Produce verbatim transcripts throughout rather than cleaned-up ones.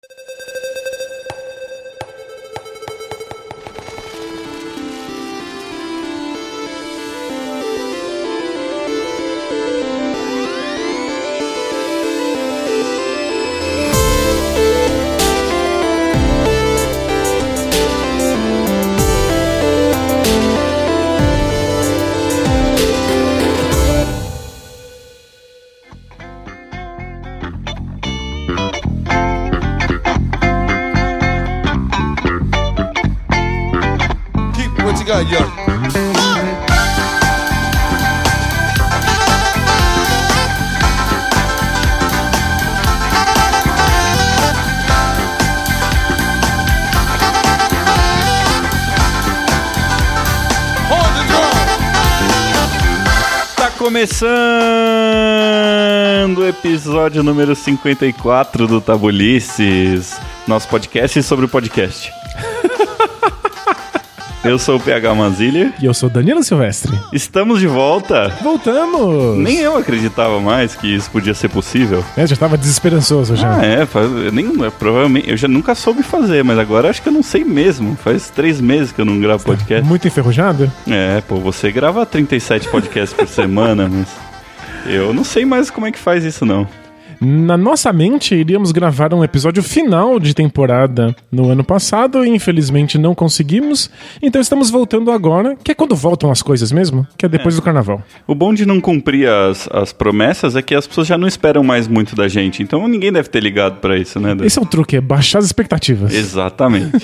God, young. Tá começando o episódio número cinquenta e quatro do Tabulices, nosso podcast sobre o podcast. Eu sou o P H Manzilha. E eu sou Danilo Silvestre. Estamos de volta. Voltamos! Nem eu acreditava mais que isso podia ser possível. É, já tava desesperançoso já. Ah, é. Faz, eu nem, provavelmente, eu já nunca soube fazer, mas agora acho que eu não sei mesmo. Faz três meses que eu não gravo podcast. Muito enferrujado? É, pô, você grava trinta e sete podcasts por semana, mas eu não sei mais como é que faz isso, não. Na nossa mente, iríamos gravar um episódio final de temporada no ano passado e infelizmente não conseguimos. Então estamos voltando agora, que é quando voltam as coisas mesmo, que é depois é. do carnaval. O bom de não cumprir as, as promessas é que as pessoas já não esperam mais muito da gente. Então ninguém deve ter ligado pra isso, né, Dan? Esse é o truque, é baixar as expectativas. Exatamente.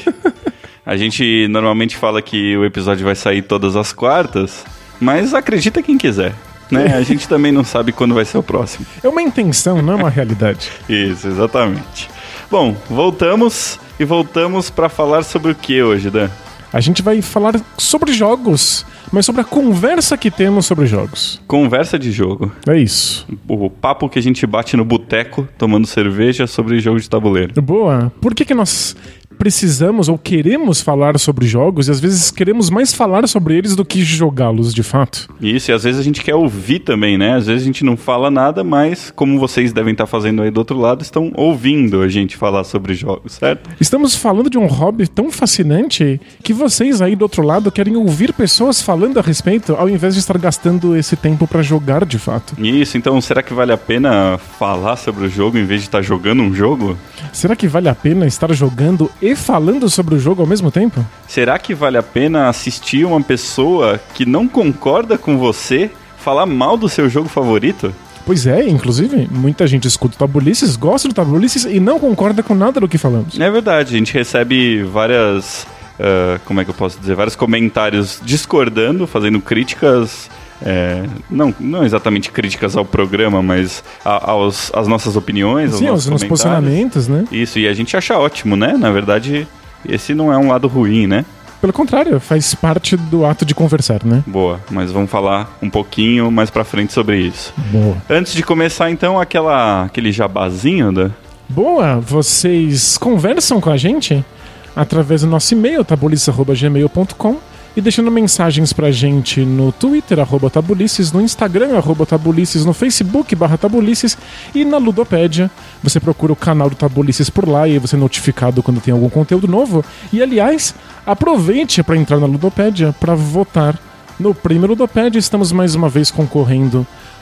A gente normalmente fala que o episódio vai sair todas as quartas, mas acredita quem quiser. Né? A gente também não sabe quando vai ser o próximo. É uma intenção, não é uma realidade. Isso, exatamente. Bom, voltamos e voltamos para falar sobre o que hoje, Dan? A gente vai falar sobre jogos, mas sobre a conversa que temos sobre jogos. Conversa de jogo. É isso. O papo que a gente bate no boteco tomando cerveja sobre jogo de tabuleiro. Boa. Por que que nós precisamos ou queremos falar sobre jogos e às vezes queremos mais falar sobre eles do que jogá-los de fato? Isso, e às vezes a gente quer ouvir também, né? Às vezes a gente não fala nada, mas como vocês devem estar fazendo aí do outro lado, estão ouvindo a gente falar sobre jogos, certo? Estamos falando de um hobby tão fascinante que vocês aí do outro lado querem ouvir pessoas falando a respeito ao invés de estar gastando esse tempo para jogar de fato. Isso, então será que vale a pena falar sobre o jogo em vez de estar jogando um jogo? Será que vale a pena estar jogando e falando sobre o jogo ao mesmo tempo? Será que vale a pena assistir uma pessoa que não concorda com você falar mal do seu jogo favorito? Pois é, inclusive, muita gente escuta o Tabulices, gosta do Tabulices e não concorda com nada do que falamos. É verdade, a gente recebe várias, uh, como é que eu posso dizer, vários comentários discordando, fazendo críticas... É, não, não exatamente críticas ao programa, mas a, aos, às nossas opiniões, Sim, aos nossos posicionamentos, né? Isso, e a gente acha ótimo, né? Na verdade, esse não é um lado ruim, né? Pelo contrário, faz parte do ato de conversar, né? Boa, mas vamos falar um pouquinho mais pra frente sobre isso. Boa. Antes de começar, então, aquela, aquele jabazinho da... Boa, vocês conversam com a gente através do nosso e-mail, tabulices arroba gmail ponto com, e deixando mensagens pra gente no Twitter, arroba Tabulices, no Instagram, arroba Tabulices, no Facebook, barra Tabulices, e na Ludopédia. Você procura o canal do Tabulices por lá e aí você é notificado quando tem algum conteúdo novo. E, aliás, aproveite para entrar na Ludopédia para votar no Prêmio Ludopédia. Estamos mais uma vez concorrendo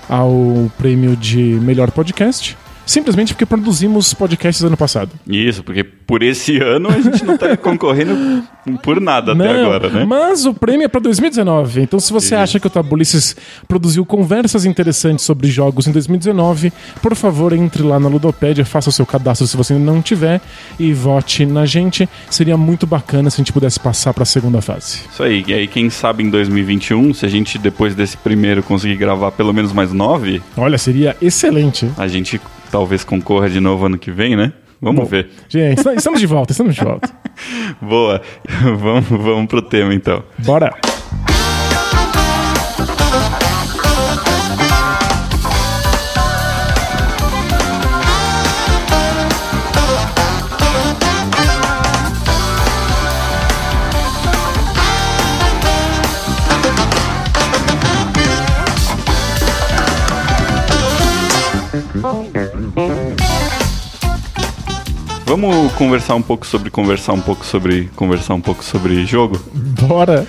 ao prêmio de melhor podcast. Simplesmente porque produzimos podcasts ano passado. Isso, porque por esse ano a gente não tá concorrendo por nada não, até agora, né? Mas o prêmio é para dois mil e dezenove. Então, se você Isso. acha que o Tabulices produziu conversas interessantes sobre jogos em dois mil e dezenove, por favor, entre lá na Ludopédia, faça o seu cadastro se você ainda não tiver e vote na gente. Seria muito bacana se a gente pudesse passar para a segunda fase. Isso aí. E aí, quem sabe em dois mil e vinte e um, se a gente depois desse primeiro conseguir gravar pelo menos mais nove... Olha, seria excelente. A gente... talvez concorra de novo ano que vem, né? Vamos Bom, ver. Gente, estamos de volta, estamos de volta. Boa. vamos, vamos pro tema, então. Bora. vamos conversar um pouco sobre conversar um pouco sobre conversar um pouco sobre jogo? Bora!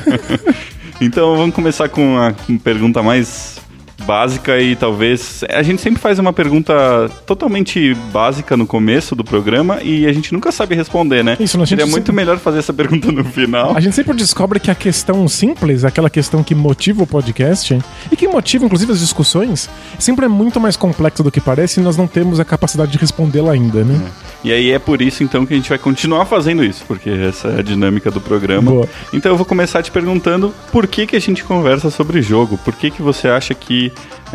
Então vamos começar com a pergunta mais básica e talvez... A gente sempre faz uma pergunta totalmente básica no começo do programa e a gente nunca sabe responder, né? Isso, a gente Seria sempre... muito melhor fazer essa pergunta no final. A gente sempre descobre que a questão simples, aquela questão que motiva o podcast e que motiva, inclusive, as discussões, sempre é muito mais complexa do que parece e nós não temos a capacidade de respondê-la ainda, né? É. E aí é por isso, então, que a gente vai continuar fazendo isso, porque essa é a dinâmica do programa. Boa. Então eu vou começar te perguntando por que que a gente conversa sobre jogo? Por que que você acha que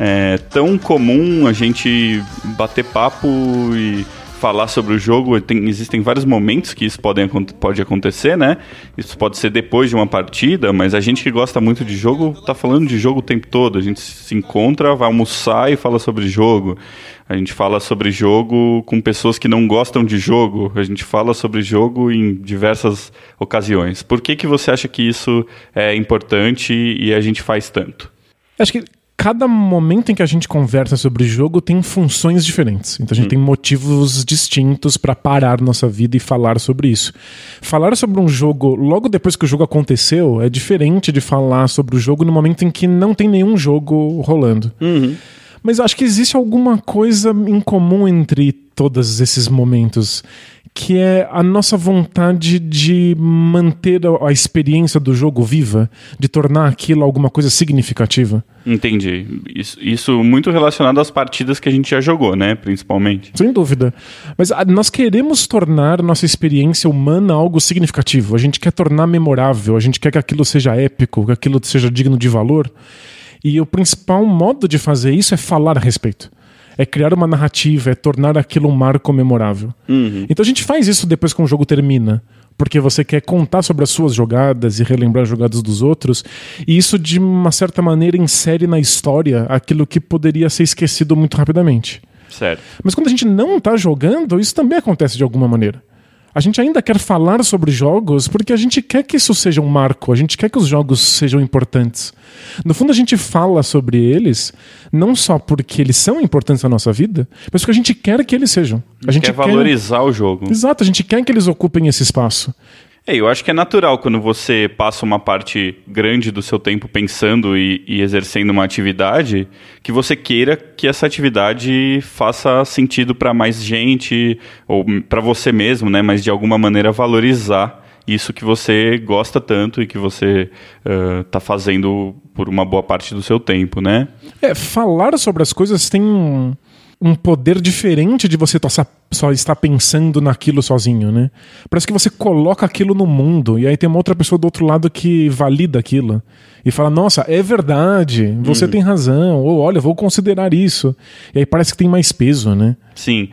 é tão comum a gente bater papo e falar sobre o jogo? Tem, existem vários momentos que isso pode, pode acontecer, né? Isso pode ser depois de uma partida, mas a gente que gosta muito de jogo tá falando de jogo o tempo todo. A gente se encontra, vai almoçar e fala sobre jogo. A gente fala sobre jogo com pessoas que não gostam de jogo. A gente fala sobre jogo em diversas ocasiões. Por que que você acha que isso é importante e a gente faz tanto? Acho que cada momento em que a gente conversa sobre jogo tem funções diferentes. Então a gente hum. tem motivos distintos para parar nossa vida e falar sobre isso. Falar sobre um jogo logo depois que o jogo aconteceu é diferente de falar sobre o jogo no momento em que não tem nenhum jogo rolando. Uhum. Mas eu acho que existe alguma coisa em comum entre todos esses momentos, que é a nossa vontade de manter a experiência do jogo viva, de tornar aquilo alguma coisa significativa. Entendi. Isso, isso muito relacionado às partidas que a gente já jogou, né? Principalmente. Sem dúvida. Mas a, nós queremos tornar nossa experiência humana algo significativo. A gente quer tornar memorável, a gente quer que aquilo seja épico, que aquilo seja digno de valor. E o principal modo de fazer isso é falar a respeito. É criar uma narrativa, é tornar aquilo um marco memorável. Uhum. Então a gente faz isso depois que um jogo termina, porque você quer contar sobre as suas jogadas e relembrar as jogadas dos outros, e isso de uma certa maneira insere na história aquilo que poderia ser esquecido muito rapidamente. Certo. Mas quando a gente não está jogando, isso também acontece de alguma maneira. A gente ainda quer falar sobre jogos porque a gente quer que isso seja um marco, a gente quer que os jogos sejam importantes. No fundo, a gente fala sobre eles não só porque eles são importantes na nossa vida, mas porque a gente quer que eles sejam. A gente quer valorizar quer... o jogo. Exato, a gente quer que eles ocupem esse espaço. É, eu acho que é natural quando você passa uma parte grande do seu tempo pensando e, e exercendo uma atividade, que você queira que essa atividade faça sentido para mais gente, ou para você mesmo, né? Mas de alguma maneira valorizar isso que você gosta tanto e que você está uh, fazendo por uma boa parte do seu tempo, né? É, falar sobre as coisas tem um... um poder diferente de você só estar pensando naquilo sozinho, né? Parece que você coloca aquilo no mundo e aí tem uma outra pessoa do outro lado que valida aquilo e fala, nossa, é verdade, você uhum. tem razão, ou olha, vou considerar isso. E aí parece que tem mais peso, né? Sim,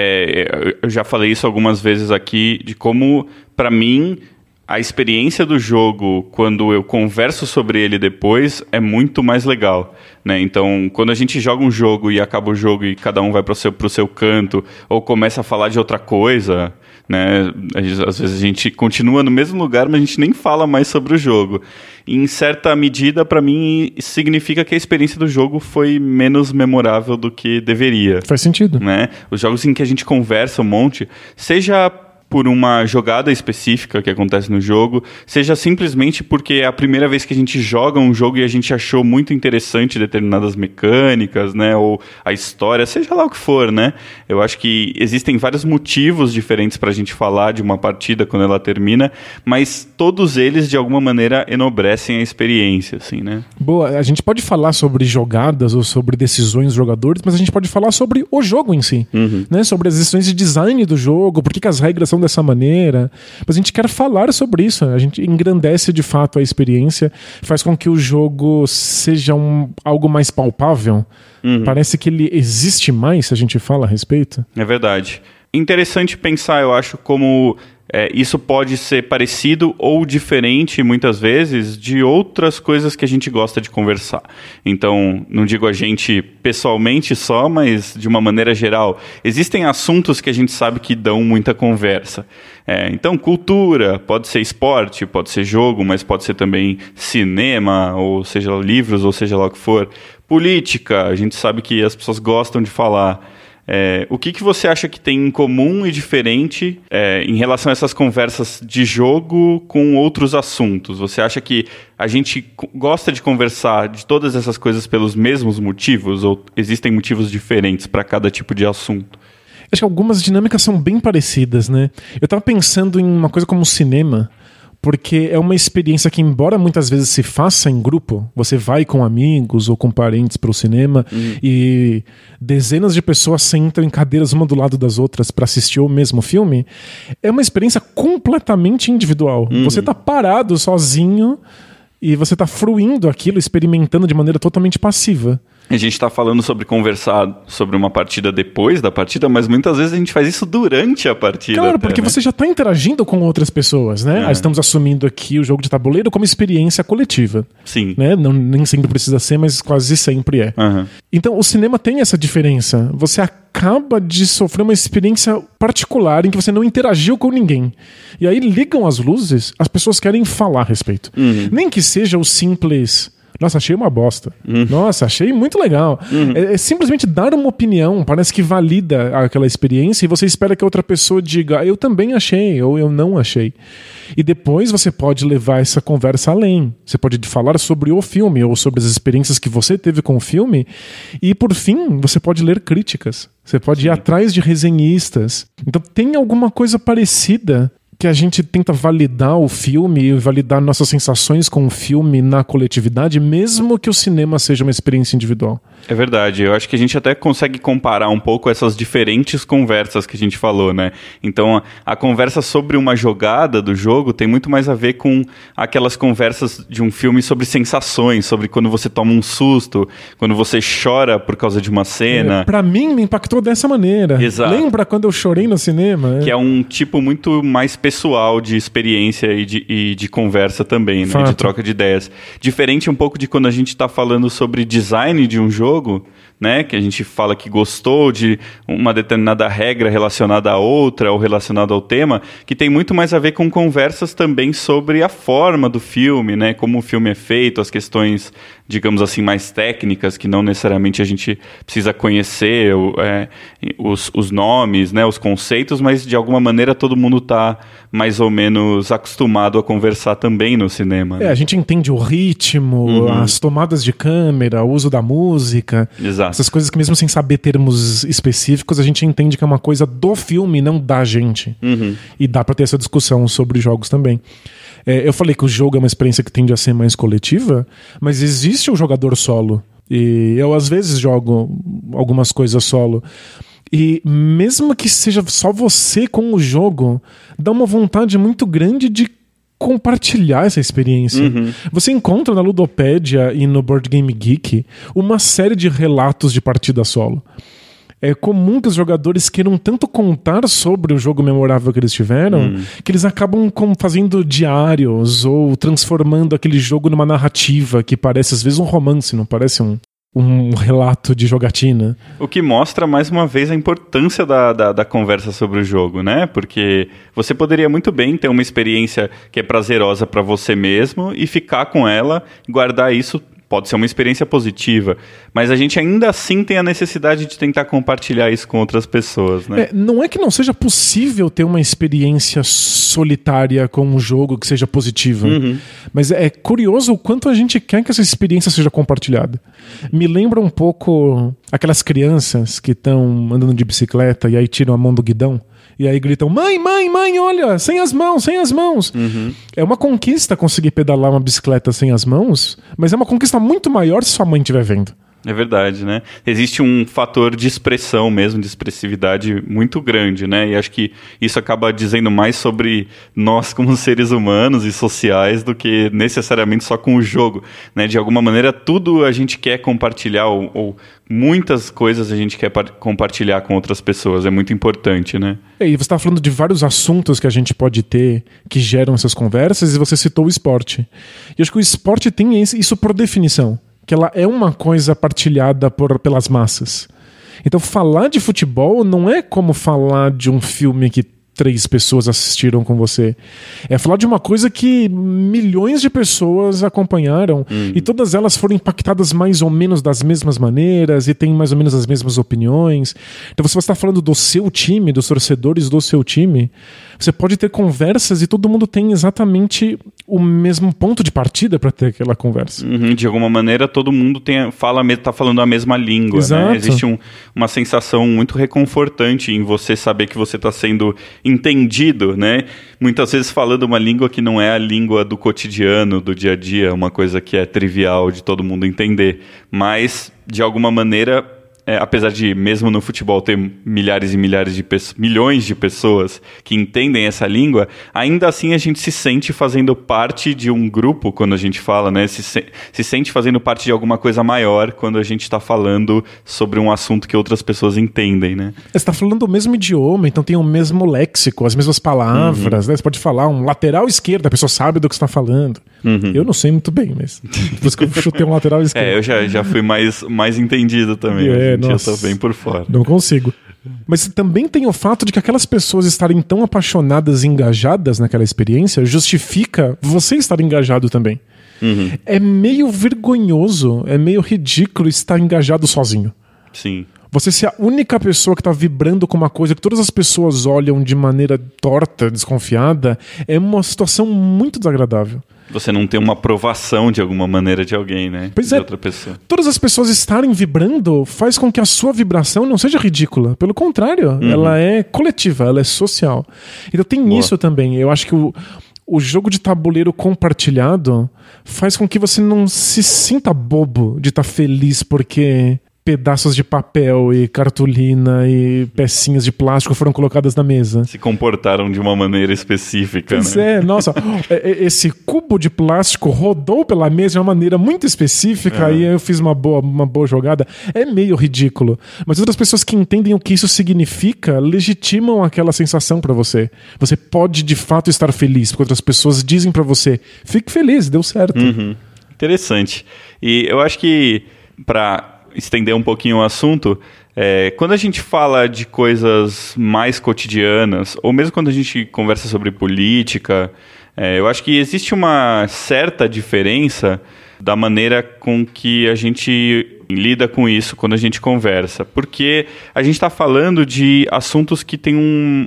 é, eu já falei isso algumas vezes aqui, de como, pra mim, a experiência do jogo, quando eu converso sobre ele depois, é muito mais legal, né? Então, quando a gente joga um jogo e acaba o jogo e cada um vai pro seu, pro seu canto, ou começa a falar de outra coisa, né? Às vezes a gente continua no mesmo lugar, mas a gente nem fala mais sobre o jogo. E, em certa medida, para mim, isso significa que a experiência do jogo foi menos memorável do que deveria. Faz sentido. Né? Os jogos em que a gente conversa um monte, seja por uma jogada específica que acontece no jogo, seja simplesmente porque é a primeira vez que a gente joga um jogo e a gente achou muito interessante determinadas mecânicas, né, ou a história, seja lá o que for, né? Eu acho que existem vários motivos diferentes para a gente falar de uma partida quando ela termina, mas todos eles, de alguma maneira, enobrecem a experiência, assim, né? Boa, a gente pode falar sobre jogadas ou sobre decisões dos jogadores, mas a gente pode falar sobre o jogo em si, uhum. né? Sobre as decisões de design do jogo, por que, que as regras são dessa maneira, mas a gente quer falar sobre isso, a gente engrandece de fato a experiência, faz com que o jogo seja um, algo mais palpável, uhum. parece que ele existe mais se a gente fala a respeito. É verdade. Interessante pensar, eu acho, como é, isso pode ser parecido ou diferente, muitas vezes, de outras coisas que a gente gosta de conversar. Então, não digo a gente pessoalmente só, mas de uma maneira geral. Existem assuntos que a gente sabe que dão muita conversa. É, então, cultura, pode ser esporte, pode ser jogo, mas pode ser também cinema, ou seja, livros, ou seja lá o que for. Política, a gente sabe que as pessoas gostam de falar. É, o que, que você acha que tem em comum e diferente é, em relação a essas conversas de jogo com outros assuntos? Você acha que a gente gosta de conversar de todas essas coisas pelos mesmos motivos ou existem motivos diferentes para cada tipo de assunto? Acho que algumas dinâmicas são bem parecidas, né? Eu tava pensando em uma coisa como o cinema, porque é uma experiência que, embora muitas vezes se faça em grupo, você vai com amigos ou com parentes para o cinema uhum. e dezenas de pessoas sentam em cadeiras uma do lado das outras para assistir o mesmo filme, é uma experiência completamente individual. Uhum. Você tá parado sozinho e você tá fruindo aquilo, experimentando de maneira totalmente passiva. A gente está falando sobre conversar sobre uma partida depois da partida, mas muitas vezes a gente faz isso durante a partida. Claro, até, porque né? você já está interagindo com outras pessoas, né? É. Estamos assumindo aqui o jogo de tabuleiro como experiência coletiva. Sim. Né? Não, nem sempre precisa ser, mas quase sempre é. Uhum. Então, o cinema tem essa diferença. Você acaba de sofrer uma experiência particular em que você não interagiu com ninguém. E aí ligam as luzes, as pessoas querem falar a respeito. Uhum. Nem que seja o simples... Nossa, achei uma bosta. Uhum. Nossa, achei muito legal. Uhum. É, é simplesmente dar uma opinião, parece que valida aquela experiência e você espera que a outra pessoa diga eu também achei ou eu não achei. E depois você pode levar essa conversa além. Você pode falar sobre o filme ou sobre as experiências que você teve com o filme e, por fim, você pode ler críticas. Você pode Sim. ir atrás de resenhistas. Então tem alguma coisa parecida que a gente tenta validar o filme e validar nossas sensações com o filme na coletividade, mesmo que o cinema seja uma experiência individual. É verdade, eu acho que a gente até consegue comparar um pouco essas diferentes conversas que a gente falou, né? Então, a, a conversa sobre uma jogada do jogo tem muito mais a ver com aquelas conversas de um filme sobre sensações, sobre quando você toma um susto, quando você chora por causa de uma cena. É, pra mim, me impactou dessa maneira. Exato. Lembra quando eu chorei no cinema? Que é, é um tipo muito mais pessoal de experiência e de, e de conversa também, né? Fato. De troca de ideias. Diferente um pouco de quando a gente tá falando sobre design de um jogo, né, que a gente fala que gostou de uma determinada regra relacionada a outra ou relacionada ao tema, que tem muito mais a ver com conversas também sobre a forma do filme, né, como o filme é feito, as questões, digamos assim, mais técnicas, que não necessariamente a gente precisa conhecer é, os, os nomes, né, os conceitos, mas de alguma maneira todo mundo está mais ou menos acostumado a conversar também no cinema. É, né? A gente entende o ritmo, uhum. as tomadas de câmera, o uso da música. Exato. Essas coisas que mesmo sem saber termos específicos, a gente entende que é uma coisa do filme, não da gente. Uhum. E dá pra ter essa discussão sobre jogos também. É, eu falei que o jogo é uma experiência que tende a ser mais coletiva, mas existe o jogador solo. E eu às vezes jogo algumas coisas solo. E mesmo que seja só você com o jogo, dá uma vontade muito grande de compartilhar essa experiência. Uhum. Você encontra na Ludopédia e no Board Game Geek uma série de relatos de partida solo. É comum que os jogadores queiram tanto contar sobre o jogo memorável que eles tiveram, uhum. que eles acabam com, fazendo diários ou transformando aquele jogo numa narrativa que parece às vezes um romance, não parece um um relato de jogatina. O que mostra, mais uma vez, a importância da, da, da conversa sobre o jogo, né? Porque você poderia muito bem ter uma experiência que é prazerosa para você mesmo e ficar com ela, guardar isso. Pode ser uma experiência positiva, mas a gente ainda assim tem a necessidade de tentar compartilhar isso com outras pessoas, né? É, não é que não seja possível ter uma experiência solitária com um jogo que seja positiva, uhum. mas é curioso o quanto a gente quer que essa experiência seja compartilhada. Me lembra um pouco aquelas crianças que estão andando de bicicleta e aí tiram a mão do guidão. E aí gritam, mãe, mãe, mãe, olha, sem as mãos, sem as mãos. Uhum. É uma conquista conseguir pedalar uma bicicleta sem as mãos, mas é uma conquista muito maior se sua mãe estiver vendo. É verdade, né? Existe um fator de expressão mesmo, de expressividade muito grande, né? E acho que isso acaba dizendo mais sobre nós como seres humanos e sociais do que necessariamente só com o jogo, né? De alguma maneira, tudo a gente quer compartilhar ou, ou muitas coisas a gente quer compartilhar com outras pessoas. É muito importante, né? É, e você está falando de vários assuntos que a gente pode ter que geram essas conversas e você citou o esporte. E eu acho que o esporte tem isso por definição. Que ela é uma coisa partilhada por, pelas massas. Então falar de futebol não é como falar de um filme que três pessoas assistiram com você. É falar de uma coisa que milhões de pessoas acompanharam hum. e todas elas foram impactadas mais ou menos das mesmas maneiras e têm mais ou menos as mesmas opiniões. Então, se você está falando do seu time, dos torcedores do seu time, você pode ter conversas e todo mundo tem exatamente o mesmo ponto de partida para ter aquela conversa. Uhum, de alguma maneira, todo mundo tem, fala, tá falando a mesma língua. Né? Existe um, uma sensação muito reconfortante em você saber que você está sendo entendido, né? Muitas vezes falando uma língua que não é a língua do cotidiano, do dia a dia, uma coisa que é trivial de todo mundo entender. Mas, de alguma maneira... É, apesar de, mesmo no futebol, ter milhares e milhares de pessoas, milhões de pessoas que entendem essa língua, ainda assim a gente se sente fazendo parte de um grupo quando a gente fala, né? Se, se, se sente fazendo parte de alguma coisa maior quando a gente está falando sobre um assunto que outras pessoas entendem, né? Você está falando o mesmo idioma, então tem o mesmo léxico, as mesmas palavras, uhum. né? Você pode falar um lateral esquerdo, a pessoa sabe do que você está falando. Uhum. Eu não sei muito bem, mas por isso que eu chutei um lateral esquerdo. É, eu já, já fui mais, mais entendido também. É, nossa, eu tô bem por fora. Não consigo. Mas também tem o fato de que aquelas pessoas estarem tão apaixonadas e engajadas naquela experiência justifica você estar engajado também. Uhum. É meio vergonhoso, é meio ridículo estar engajado sozinho. Sim. Você ser a única pessoa que está vibrando com uma coisa que todas as pessoas olham de maneira torta, desconfiada, é uma situação muito desagradável. Você não tem uma aprovação de alguma maneira de alguém, né? Pois de é, outra pessoa. Todas as pessoas estarem vibrando faz com que a sua vibração não seja ridícula. Pelo contrário, uhum. ela é coletiva, ela é social. Então tem Boa. Isso também. Eu acho que o, o jogo de tabuleiro compartilhado faz com que você não se sinta bobo de estar feliz porque... pedaços de papel e cartolina e pecinhas de plástico foram colocadas na mesa. Se comportaram de uma maneira específica, pois né? é, nossa, esse cubo de plástico rodou pela mesa de uma maneira muito específica é. e eu fiz uma boa, uma boa jogada. É meio ridículo. Mas outras pessoas que entendem o que isso significa legitimam aquela sensação pra você. Você pode, de fato, estar feliz, porque outras pessoas dizem pra você, fique feliz, deu certo. Uhum. Interessante. E eu acho que pra... estender um pouquinho o assunto, é, quando a gente fala de coisas mais cotidianas, ou mesmo quando a gente conversa sobre política, é, eu acho que existe uma certa diferença da maneira com que a gente lida com isso quando a gente conversa, porque a gente está falando de assuntos que têm um,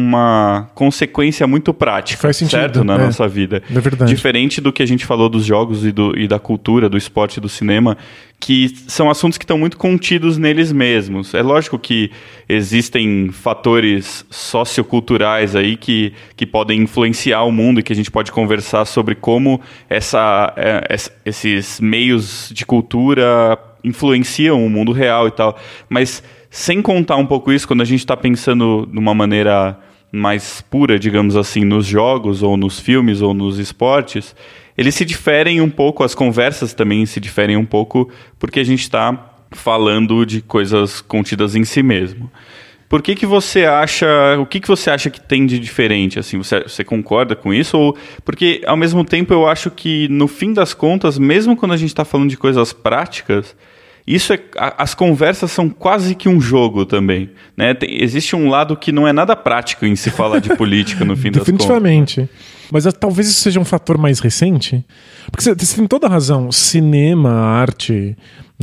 uma consequência muito prática, Faz sentido, certo? Na é, nossa vida. É verdade. Diferente do que a gente falou dos jogos e, do, e da cultura, do esporte e do cinema, que são assuntos que estão muito contidos neles mesmos. É lógico que existem fatores socioculturais aí que, que podem influenciar o mundo e que a gente pode conversar sobre como essa, é, esses meios de cultura influenciam o mundo real e tal. Mas sem contar um pouco isso, quando a gente está pensando de uma maneira mais pura, digamos assim, nos jogos ou nos filmes ou nos esportes, eles se diferem um pouco, as conversas também se diferem um pouco, porque a gente está falando de coisas contidas em si mesmo. Por que que você acha, o que que você acha que tem de diferente? Assim, você, você concorda com isso? Ou, porque, ao mesmo tempo, eu acho que, no fim das contas, mesmo quando a gente está falando de coisas práticas, isso é, a, as conversas são quase que um jogo também, né? Tem, existe um lado que não é nada prático em se falar de política, no fim das contas. Definitivamente. Mas talvez isso seja um fator mais recente. Porque você, você tem toda a razão. Cinema, arte,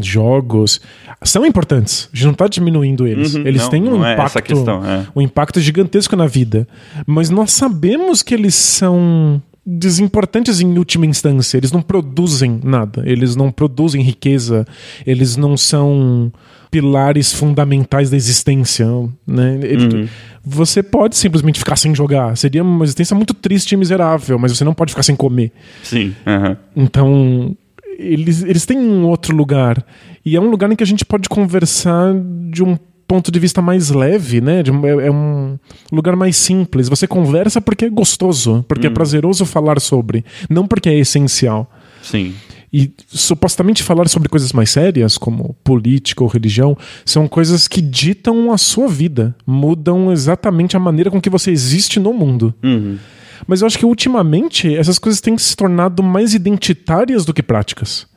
jogos são importantes. A gente não está diminuindo eles. Uhum, eles não, têm um não impacto, é essa questão, é. um impacto gigantesco na vida. Mas nós sabemos que eles são desimportantes em última instância. Eles não produzem nada. Eles não produzem riqueza. Eles não são pilares fundamentais da existência, né? Ele, uhum. Você pode simplesmente ficar sem jogar. Seria uma existência muito triste e miserável, mas você não pode ficar sem comer. Sim. Uhum. Então, eles, eles têm um outro lugar. E é um lugar em que a gente pode conversar de um ponto de vista mais leve, né? De, é, é um lugar mais simples. Você conversa porque é gostoso, porque uhum. é prazeroso falar sobre, não porque é essencial. Sim. E supostamente falar sobre coisas mais sérias, como política ou religião, são coisas que ditam a sua vida, mudam exatamente a maneira com que você existe no mundo. Uhum. Mas eu acho que ultimamente essas coisas têm se tornado mais identitárias do que práticas.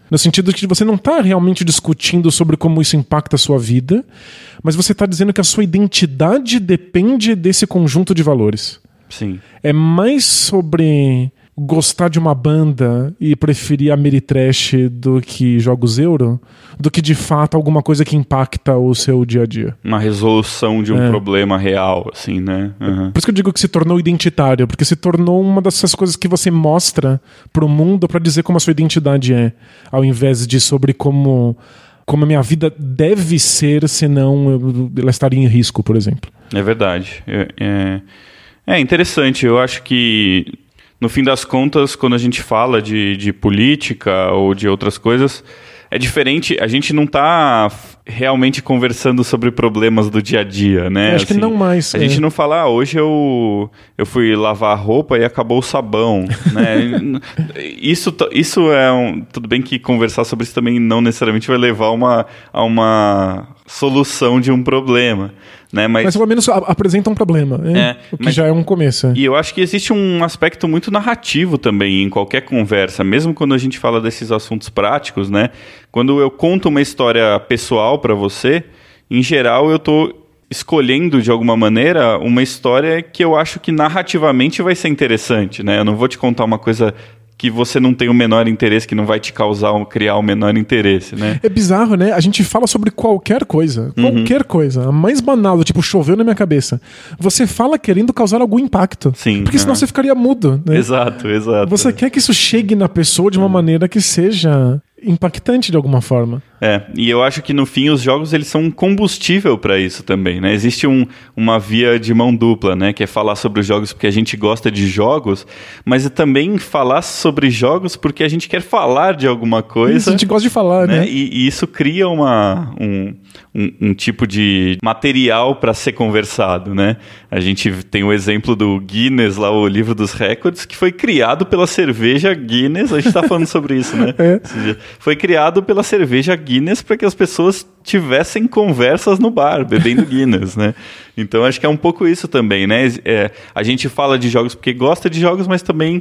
No sentido de que você não está realmente discutindo sobre como isso impacta a sua vida, mas você está dizendo que a sua identidade depende desse conjunto de valores. Sim. É mais sobre gostar de uma banda e preferir Ameritrash do que jogos euro, do que de fato alguma coisa que impacta o seu dia a dia. Uma resolução de um É. problema real, assim, né? Uhum. Por isso que eu digo que se tornou identitário, porque se tornou uma dessas coisas que você mostra pro mundo pra dizer como a sua identidade é, ao invés de sobre como, como a minha vida deve ser, senão eu- ela estaria em risco, por exemplo. É verdade. É, é... é interessante, eu acho que no fim das contas, quando a gente fala de, de política ou de outras coisas, é diferente, a gente não está realmente conversando sobre problemas do dia a dia, né? Eu acho que não mais, A é. gente não fala, ah, hoje eu, eu fui lavar a roupa e acabou o sabão, né? isso, t- isso é um... Tudo bem que conversar sobre isso também não necessariamente vai levar uma, a uma solução de um problema, né? Mas pelo menos a- apresenta um problema, né? É, O que mas- já é um começo. é. E eu acho que existe um aspecto muito narrativo também em qualquer conversa, mesmo quando a gente fala desses assuntos práticos, né? Quando eu conto uma história pessoal para você, em geral eu tô escolhendo de alguma maneira uma história que eu acho que narrativamente vai ser interessante, né? Eu não vou te contar uma coisa que você não tem o menor interesse, que não vai te causar, um- criar o menor interesse, né? É bizarro, né? A gente fala sobre qualquer coisa. Uhum. Qualquer coisa. A mais banal, tipo, choveu na minha cabeça. Você fala querendo causar algum impacto. Sim, Porque senão aham. você ficaria mudo, né? Exato, exato. Você quer que isso chegue na pessoa de uma maneira que seja impactante de alguma forma. É, e eu acho que no fim os jogos eles são um combustível para isso também, né? Existe um, uma via de mão dupla, né? Que é falar sobre os jogos porque a gente gosta de jogos, mas é também falar sobre jogos porque a gente quer falar de alguma coisa. Isso, a gente gosta de falar, né? né? E, e isso cria uma, um, um, um tipo de material para ser conversado, né? A gente tem o exemplo do Guinness, lá o livro dos recordes, que foi criado pela cerveja Guinness. A gente está falando sobre isso, né? É. Foi criado pela cerveja Guinness para que as pessoas tivessem conversas no bar, bebendo Guinness, né? Então acho que é um pouco isso também, né? É, a gente fala de jogos porque gosta de jogos, mas também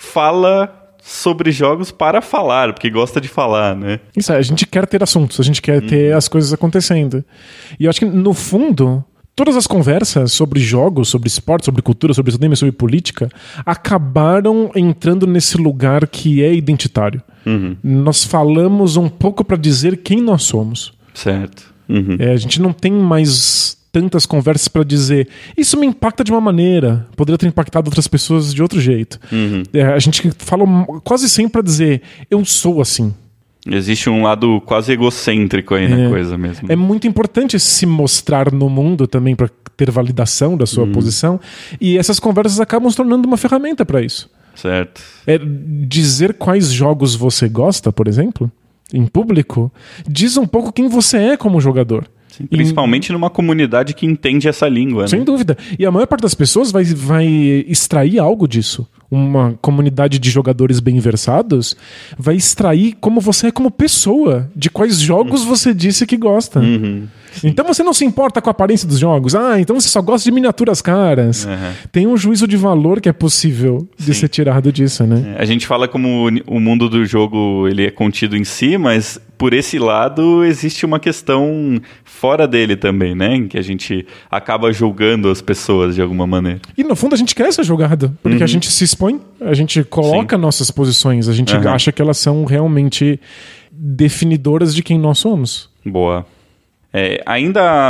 fala sobre jogos para falar, porque gosta de falar, né? Isso, a gente quer ter assuntos, a gente quer ter as coisas acontecendo. E eu acho que, no fundo, todas as conversas sobre jogos, sobre esporte, sobre cultura, sobre cinema, sobre política, acabaram entrando nesse lugar que é identitário. Uhum. Nós falamos um pouco para dizer quem nós somos. Certo. Uhum. É, a gente não tem mais tantas conversas para dizer isso me impacta de uma maneira, poderia ter impactado outras pessoas de outro jeito. Uhum. É, a gente fala quase sempre para dizer eu sou assim. Existe um lado quase egocêntrico aí É. na coisa mesmo. É muito importante se mostrar no mundo também para ter validação da sua posição, e essas conversas acabam se tornando uma ferramenta para isso. Certo. É, dizer quais jogos você gosta, por exemplo, em público, diz um pouco quem você é como jogador. Sim, principalmente numa comunidade que entende essa língua, Sem né? dúvida. E a maior parte das pessoas vai, vai extrair algo disso. Uma comunidade de jogadores bem versados vai extrair como você é como pessoa, de quais jogos você disse que gosta. Uhum. Então você não se importa com a aparência dos jogos. Ah, então você só gosta de miniaturas caras. Uhum. Tem um juízo de valor que é possível de Sim. ser tirado disso, né? É, a gente fala como o mundo do jogo ele é contido em si, mas por esse lado existe uma questão fora dele também, né? Em que a gente acaba julgando as pessoas de alguma maneira. E no fundo a gente quer essa jogada, porque Uhum. a gente se expõe, a gente coloca nossas posições, a gente Uhum. acha que elas são realmente definidoras de quem nós somos. Boa. É, ainda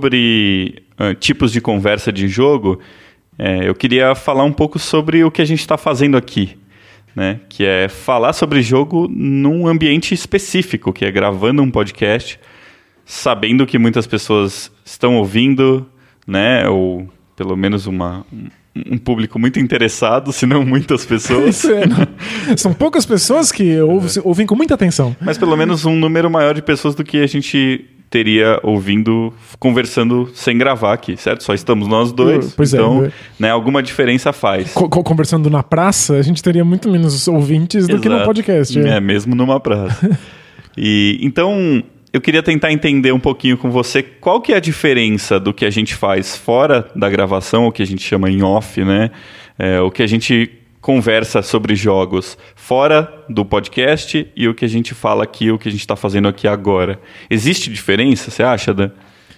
sobre ah, tipos de conversa de jogo, é, eu queria falar um pouco sobre o que a gente está fazendo aqui, né? Que é falar sobre jogo num ambiente específico, que é gravando um podcast, sabendo que muitas pessoas estão ouvindo, né? Ou pelo menos uma, um, um público muito interessado, se não muitas pessoas. Isso é, não. São poucas pessoas que ouvem, ouvem com muita atenção. Mas pelo menos um número maior de pessoas do que a gente teria ouvindo, conversando sem gravar aqui, certo? Só estamos nós dois, Pois é, então é. né, alguma diferença faz. Co- co- conversando na praça, a gente teria muito menos ouvintes do que no Exato. podcast. É, mesmo numa praça. E então, eu queria tentar entender um pouquinho com você qual que é a diferença do que a gente faz fora da gravação, o que a gente chama em off, né? É, o que a gente conversa sobre jogos fora do podcast e o que a gente fala aqui, o que a gente está fazendo aqui agora. Existe diferença, você acha, Dan?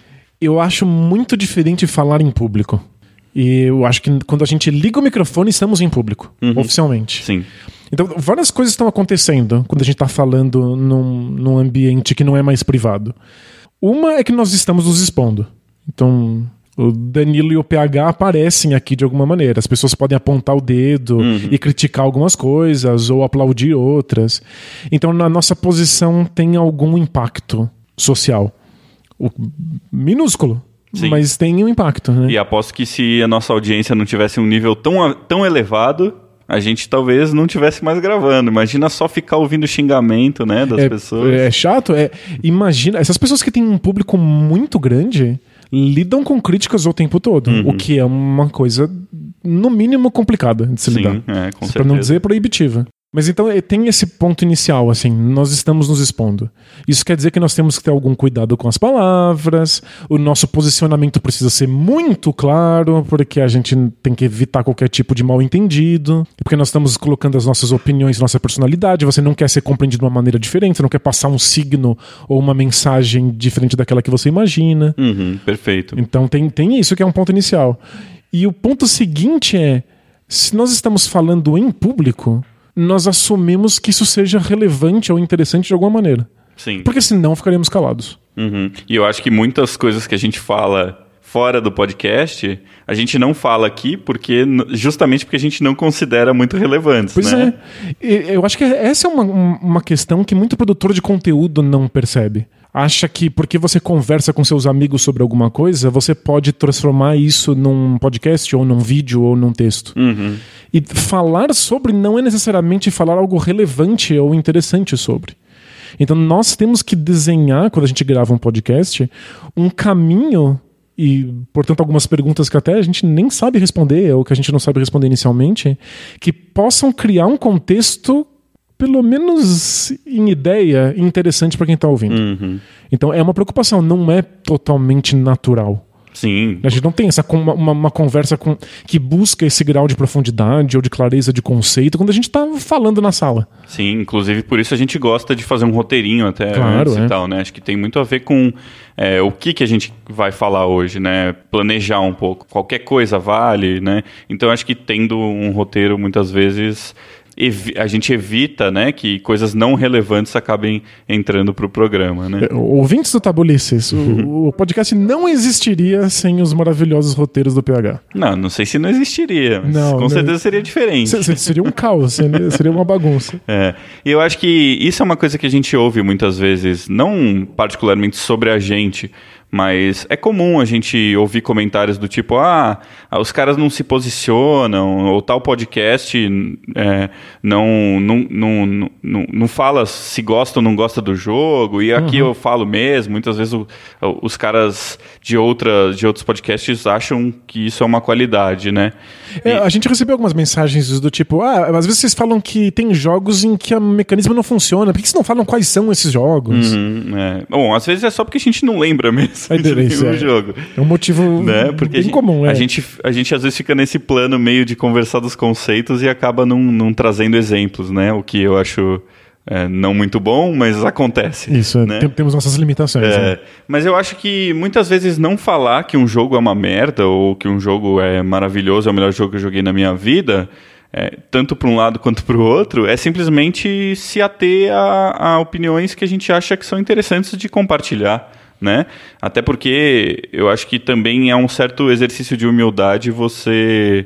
Eu acho muito diferente falar em público. E eu acho que quando a gente liga o microfone, estamos em público, uhum. oficialmente. Sim. Então, várias coisas estão acontecendo quando a gente está falando num, num ambiente que não é mais privado. Uma é que nós estamos nos expondo. Então, o Danilo e o P H aparecem aqui de alguma maneira. As pessoas podem apontar o dedo uhum. e criticar algumas coisas ou aplaudir outras. Então, na nossa posição tem algum impacto social. O, minúsculo. Sim. Mas tem um impacto, né? E aposto que se a nossa audiência não tivesse um nível tão, tão elevado, a gente talvez não tivesse mais gravando. Imagina só ficar ouvindo xingamento, né, das é, pessoas. É chato. É, imagina, essas pessoas que têm um público muito grande lidam com críticas o tempo todo, uhum. o que é uma coisa, no mínimo, complicada de se Sim, lidar. É, com certeza. Pra não dizer proibitiva. Mas então tem esse ponto inicial, assim, nós estamos nos expondo. Isso quer dizer que nós temos que ter algum cuidado com as palavras, o nosso posicionamento precisa ser muito claro, porque a gente tem que evitar qualquer tipo de mal-entendido, porque nós estamos colocando as nossas opiniões, nossa personalidade, você não quer ser compreendido de uma maneira diferente, você não quer passar um signo ou uma mensagem diferente daquela que você imagina. Uhum, perfeito. Então tem, tem isso que é um ponto inicial. E o ponto seguinte é, se nós estamos falando em público, nós assumimos que isso seja relevante ou interessante de alguma maneira. Sim. Porque senão ficaríamos calados. Uhum. E eu acho que muitas coisas que a gente fala fora do podcast, a gente não fala aqui porque justamente porque a gente não considera muito relevantes. Pois né? é. Eu acho que essa é uma, uma questão que muito produtor de conteúdo não percebe. Acha que porque você conversa com seus amigos sobre alguma coisa, você pode transformar isso num podcast, ou num vídeo, ou num texto. Uhum. E falar sobre não é necessariamente falar algo relevante ou interessante sobre. Então nós temos que desenhar, quando a gente grava um podcast, um caminho e, portanto, algumas perguntas que até a gente nem sabe responder, ou que a gente não sabe responder inicialmente, que possam criar um contexto pelo menos em ideia, interessante para quem está ouvindo. Uhum. Então é uma preocupação, não é totalmente natural. Sim. A gente não tem essa uma, uma, uma conversa com, que busca esse grau de profundidade ou de clareza de conceito quando a gente está falando na sala. Sim, inclusive por isso a gente gosta de fazer um roteirinho até claro, antes é. e tal, né? Acho que tem muito a ver com é, o que, que a gente vai falar hoje, né? Planejar um pouco. Qualquer coisa vale, né? Então acho que tendo um roteiro muitas vezes Evi- a gente evita, né, que coisas não relevantes acabem entrando para o programa, né? Ouvintes do Tabulices, o, o podcast não existiria sem os maravilhosos roteiros do P H. Não, não sei se não existiria, mas não, com não, certeza seria diferente. Seria um caos, seria uma bagunça. É, e eu acho que isso é uma coisa que a gente ouve muitas vezes, não particularmente sobre a gente, mas é comum a gente ouvir comentários do tipo, ah, os caras não se posicionam, ou tal podcast é, não, não, não, não, não fala se gosta ou não gosta do jogo, e aqui uhum. eu falo mesmo, muitas vezes o, os caras de, outra, de outros podcasts acham que isso é uma qualidade, né? É, e... A gente recebeu algumas mensagens do tipo, ah, às vezes vocês falam que tem jogos em que o mecanismo não funciona, por que vocês não falam quais são esses jogos? Uhum, é. Bom, às vezes é só porque a gente não lembra mesmo. Isso, é. Jogo. É um motivo né? Porque bem a gente, comum. É. A, gente, a gente às vezes fica nesse plano meio de conversar dos conceitos e acaba não, não trazendo exemplos, né? O que eu acho é, não muito bom, mas acontece. Isso, né? tem, temos nossas limitações. É, né? Mas eu acho que muitas vezes não falar que um jogo é uma merda ou que um jogo é maravilhoso, é o melhor jogo que eu joguei na minha vida... É, tanto para um lado quanto para o outro, é simplesmente se ater a, a opiniões que a gente acha que são interessantes de compartilhar, né? Até porque eu acho que também é um certo exercício de humildade você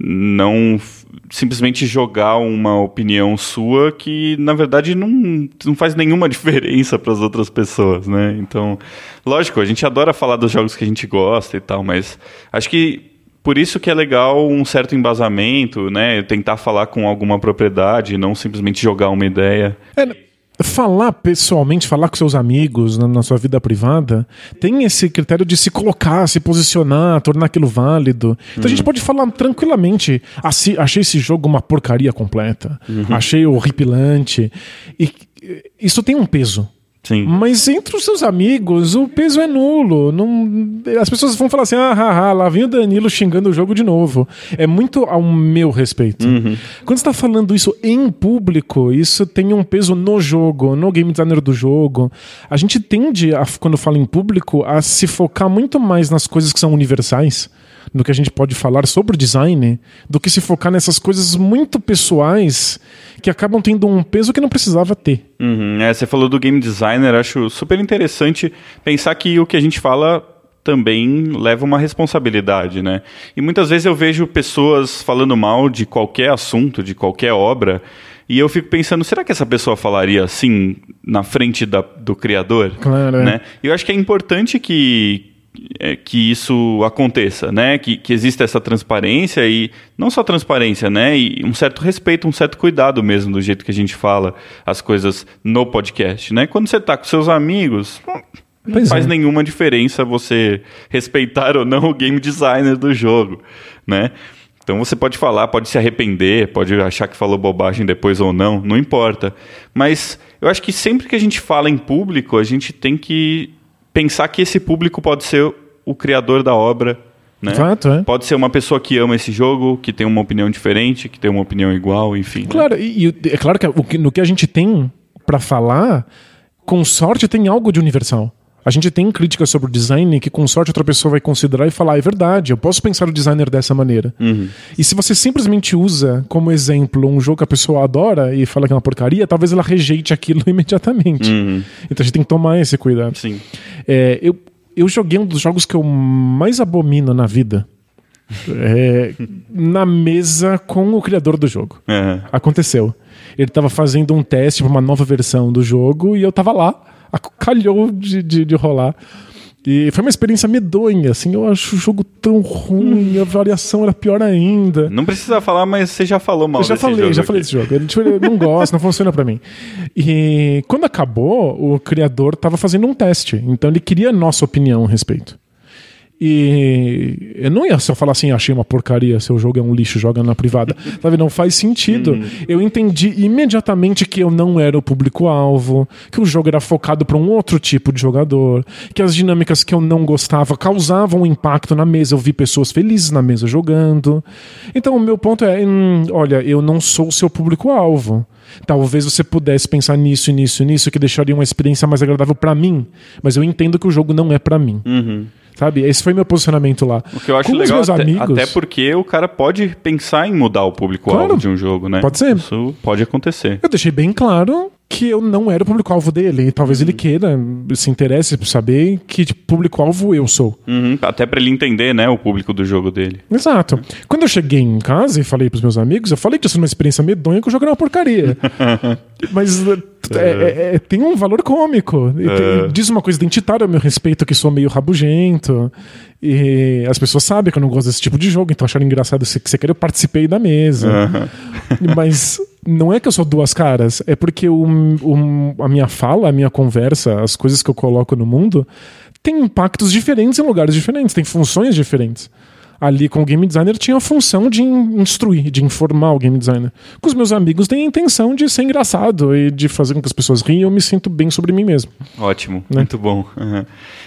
não simplesmente jogar uma opinião sua que, na verdade, não, não faz nenhuma diferença para as outras pessoas, né? Então, lógico, a gente adora falar dos jogos que a gente gosta e tal, mas acho que por isso que é legal um certo embasamento, né? Tentar falar com alguma propriedade, não simplesmente jogar uma ideia. É, falar pessoalmente, falar com seus amigos na, na sua vida privada, tem esse critério de se colocar, se posicionar, tornar aquilo válido. Então uhum. a gente pode falar tranquilamente, achei esse jogo uma porcaria completa, uhum. achei horripilante. E isso tem um peso. Sim. Mas entre os seus amigos, o peso é nulo. Não... As pessoas vão falar assim, ah, ah, ah, lá vem o Danilo xingando o jogo de novo. É muito ao meu respeito. Uhum. Quando você está falando isso em público, isso tem um peso no jogo, no game designer do jogo. A gente tende, a, quando fala em público, a se focar muito mais nas coisas que são universais, no que a gente pode falar sobre design, do que se focar nessas coisas muito pessoais que acabam tendo um peso que não precisava ter. Uhum. É, você falou do game designer, acho super interessante pensar que o que a gente fala também leva uma responsabilidade, né? E muitas vezes eu vejo pessoas falando mal de qualquer assunto, de qualquer obra, e eu fico pensando, será que essa pessoa falaria assim na frente da, do criador? Claro, é. Né? E eu acho que é importante que É, que isso aconteça, né? Que, que exista essa transparência e não só transparência, né? E um certo respeito, um certo cuidado mesmo do jeito que a gente fala as coisas no podcast, né? Quando você está com seus amigos, não Pois faz é. nenhuma diferença você respeitar ou não o game designer do jogo, né? Então você pode falar, pode se arrepender, pode achar que falou bobagem depois ou não, não importa. Mas eu acho que sempre que a gente fala em público, a gente tem que pensar que esse público pode ser o criador da obra, né? Exato, é. Pode ser uma pessoa que ama esse jogo, que tem uma opinião diferente, que tem uma opinião igual, enfim. Claro, né? e, e é claro que o que- no que a gente tem pra falar, com sorte tem algo de universal. A gente tem críticas sobre o design que com sorte outra pessoa vai considerar e falar, é verdade, eu posso pensar o designer dessa maneira. Uhum. E se você simplesmente usa como exemplo um jogo que a pessoa adora e fala que é uma porcaria, talvez ela rejeite aquilo imediatamente. Uhum. Então a gente tem que tomar esse cuidado. Sim. É, eu, eu joguei um dos jogos que eu mais abomino na vida. É, na mesa com o criador do jogo. Uhum. Aconteceu. Ele estava fazendo um teste para uma nova versão do jogo e eu tava lá. Calhou de, de, de rolar. E foi uma experiência medonha, assim. Eu acho o jogo tão ruim, a variação era pior ainda. Não precisa falar, mas você já falou mal Eu já desse falei, jogo já aqui. falei desse jogo. Eu, tipo, eu não gosto, não funciona pra mim. E quando acabou, o criador tava fazendo um teste. Então ele queria a nossa opinião a respeito. E eu não ia só falar assim, achei uma porcaria, seu jogo é um lixo, joga na privada. Sabe, não faz sentido. Uhum. Eu entendi imediatamente que eu não era o público-alvo, que o jogo era focado para um outro tipo de jogador, que as dinâmicas que eu não gostava causavam um impacto na mesa. Eu vi pessoas felizes na mesa jogando. Então o meu ponto é, hum, olha, eu não sou o seu público-alvo. Talvez você pudesse pensar nisso, nisso, nisso, que deixaria uma experiência mais agradável pra mim, mas eu entendo que o jogo não é pra mim. Uhum. Sabe? Esse foi meu posicionamento lá. O que eu acho Com os legal, meus até, amigos- até porque o cara pode pensar em mudar o público-alvo Claro. de um jogo, né? Pode ser. Isso pode acontecer. Eu deixei bem claro que eu não era o público-alvo dele. E talvez ele queira, se interesse por saber que tipo, público-alvo eu sou. Uhum. Até pra ele entender, né, o público do jogo dele. Exato. Quando eu cheguei em casa e falei pros meus amigos, eu falei que tinha sido uma experiência medonha, que o jogo era uma porcaria. Mas é, é, é, tem um valor cômico. E tem- diz uma coisa identitária ao meu respeito, que sou meio rabugento. E as pessoas sabem que eu não gosto desse tipo de jogo, então acharam engraçado que você quer, eu participei da mesa. Uhum. Mas não é que eu sou duas caras, é porque o, o- a minha fala, a minha conversa, as coisas que eu coloco no mundo tem impactos diferentes em lugares diferentes, tem funções diferentes. Ali com o game designer tinha a função de in- instruir, de informar o game designer. Com os meus amigos tem a intenção de ser engraçado e de fazer com que as pessoas riem e eu me sinto bem sobre mim mesmo. Ótimo, Né? muito bom. Uhum.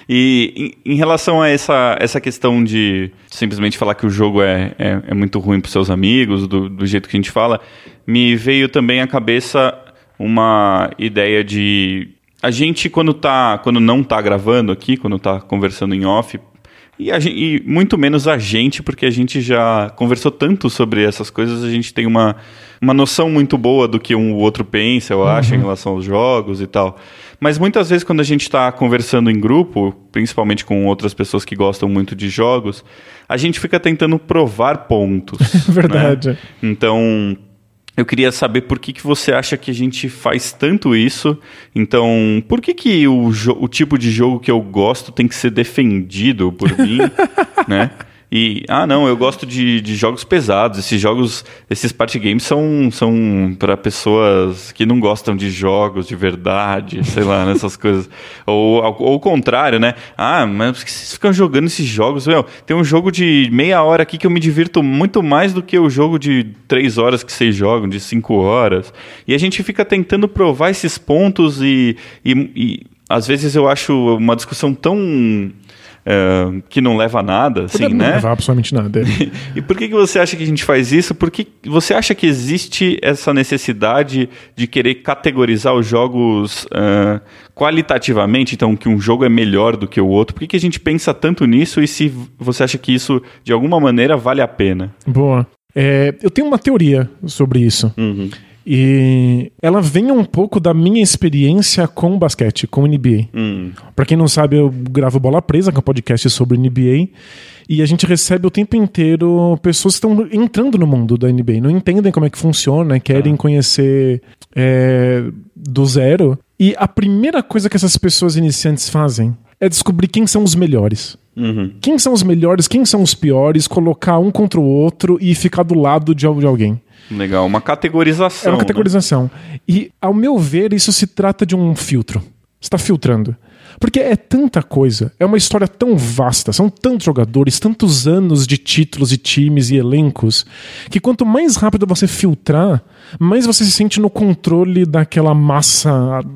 E em, em relação a essa, essa questão de simplesmente falar que o jogo é, é, é muito ruim para seus amigos, do, do jeito que a gente fala, me veio também à cabeça uma ideia de... A gente, quando, tá, quando não tá gravando aqui, quando tá conversando em off, e, a gente, e muito menos a gente, porque a gente já conversou tanto sobre essas coisas, a gente tem uma, uma noção muito boa do que um o outro pensa, eu acho, em relação aos jogos e tal. Mas muitas vezes quando a gente está conversando em grupo, principalmente com outras pessoas que gostam muito de jogos, a gente fica tentando provar pontos. Verdade. Né? Então, eu queria saber por que, que você acha que a gente faz tanto isso. Então, por que, que o, jo- o tipo de jogo que eu gosto tem que ser defendido por mim, né? E, ah, não, eu gosto de, de jogos pesados. Esses jogos, esses party games são, são para pessoas que não gostam de jogos de verdade, sei lá, nessas coisas. Ou, ou o contrário, né? Ah, mas por que vocês ficam jogando esses jogos? Meu, tem um jogo de meia hora aqui que eu me divirto muito mais do que o jogo de três horas que vocês jogam, de cinco horas. E a gente fica tentando provar esses pontos e, e, e às vezes eu acho uma discussão tão... Uh, que não leva a nada, assim, não né? Não leva absolutamente nada. E por que, que você acha que a gente faz isso? Por que você acha que existe essa necessidade de querer categorizar os jogos uh, qualitativamente? Então, que um jogo é melhor do que o outro. Por que, que a gente pensa tanto nisso e se você acha que isso, de alguma maneira, vale a pena? Boa. É, eu tenho uma teoria sobre isso. Uhum. E ela vem um pouco da minha experiência com basquete, com N B A. Hum. Pra quem não sabe, eu gravo Bola Presa, que é um podcast sobre N B A, e a gente recebe o tempo inteiro pessoas que estão entrando no mundo da N B A, não entendem como é que funciona, querem ah. conhecer é, do zero. E a primeira coisa que essas pessoas iniciantes fazem é descobrir quem são os melhores. Uhum. Quem são os melhores, quem são os piores, colocar um contra o outro e ficar do lado de alguém. Legal, uma categorização. É uma categorização. Né? E, ao meu ver, isso se trata de um filtro. Você está filtrando. Porque é tanta coisa, é uma história tão vasta, são tantos jogadores, tantos anos de títulos e times e elencos, que quanto mais rápido você filtrar, mais você se sente no controle daquela massa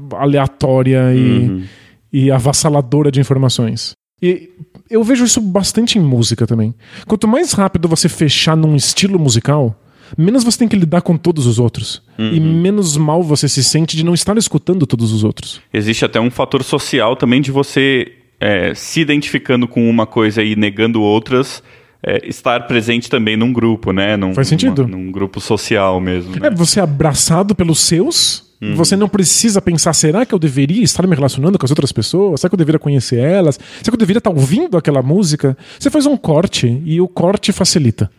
aleatória e, uhum. e avassaladora de informações. E eu vejo isso bastante em música também. Quanto mais rápido você fechar num estilo musical, menos você tem que lidar com todos os outros. Uhum. E menos mal você se sente de não estar escutando todos os outros. Existe até um fator social também de você é, se identificando com uma coisa e negando outras, é, estar presente também num grupo, né? Num, Faz sentido. Uma, num grupo social mesmo. Né? É, você é abraçado pelos seus... Uhum. Você não precisa pensar, será que eu deveria estar me relacionando com as outras pessoas? Será que eu deveria conhecer elas? Será que eu deveria estar ouvindo aquela música? Você faz um corte e o corte facilita.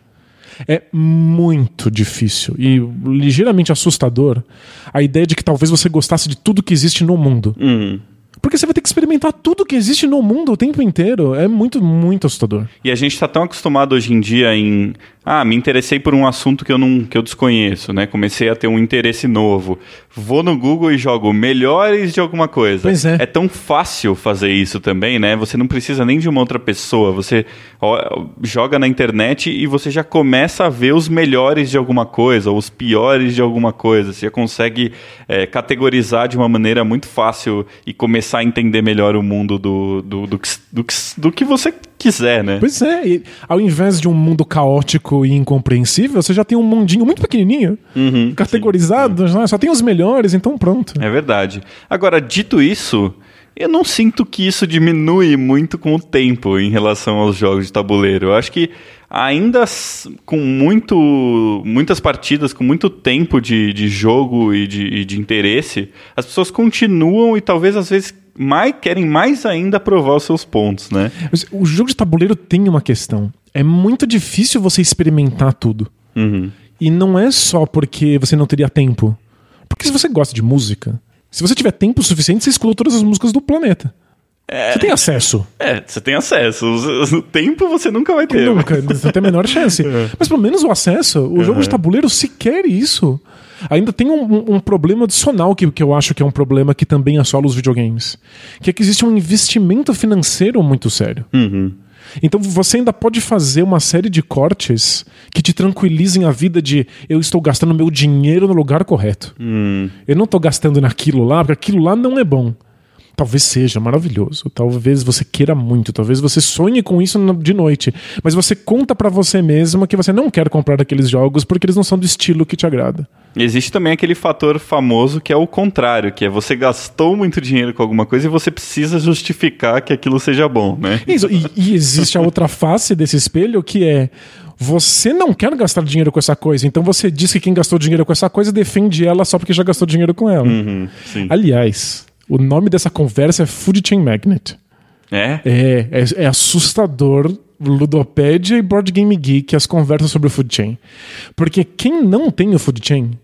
É muito difícil e ligeiramente assustador a ideia de que talvez você gostasse de tudo que existe no mundo. Uhum. Porque você vai ter que experimentar tudo que existe no mundo o tempo inteiro. É muito, muito assustador. E a gente está tão acostumado hoje em dia em... Ah, me interessei por um assunto que eu, não, que eu desconheço, né? Comecei a ter um interesse novo. Vou no Google e jogo melhores de alguma coisa. Pois é. É tão fácil fazer isso também, né? Você não precisa nem de uma outra pessoa. Você ó, joga na internet e você já começa a ver os melhores de alguma coisa, ou os piores de alguma coisa. Você já consegue é, categorizar de uma maneira muito fácil e começar a entender melhor o mundo do, do, do, do, do, do que você quiser, né? Pois é. E ao invés de um mundo caótico e incompreensível, você já tem um mundinho muito pequenininho, uhum, categorizado, sim, sim. Só tem os melhores, então pronto. É verdade. Agora, dito isso, eu não sinto que isso diminui muito com o tempo em relação aos jogos de tabuleiro. Eu acho que ainda com muito, muitas partidas, com muito tempo de, de jogo e de, e de interesse, as pessoas continuam e talvez às vezes mais, querem mais ainda provar os seus pontos, né? O jogo de tabuleiro tem uma questão. É muito difícil você experimentar tudo. Uhum. E não é só porque você não teria tempo. Porque se você gosta de música, se você tiver tempo suficiente, você escuta todas as músicas do planeta. É, você tem acesso. É, você tem acesso. O tempo você nunca vai ter. Nunca, não tem a menor chance. É. Mas pelo menos o acesso, o uhum. jogo de tabuleiro sequer isso. Ainda tem um, um, um problema adicional que, que eu acho que é um problema que também assola os videogames. Que é que existe um investimento financeiro muito sério. Uhum. Então você ainda pode fazer uma série de cortes que te tranquilizem a vida de eu estou gastando meu dinheiro no lugar correto. Hum. Eu não estou gastando naquilo lá, porque aquilo lá não é bom. Talvez seja maravilhoso, talvez você queira muito, talvez você sonhe com isso de noite, mas você conta pra você mesmo que você não quer comprar aqueles jogos porque eles não são do estilo que te agrada. Existe também aquele fator famoso que é o contrário, que é você gastou muito dinheiro com alguma coisa e você precisa justificar que aquilo seja bom, né? Isso, e, e existe a outra face desse espelho que é você não quer gastar dinheiro com essa coisa, então você diz que quem gastou dinheiro com essa coisa defende ela só porque já gastou dinheiro com ela. Uhum, sim. Aliás, o nome dessa conversa é Food Chain Magnet. É? É, é, é assustador. Ludopédia e Board Game Geek, as conversas sobre o Food Chain. Porque quem não tem o Food Chain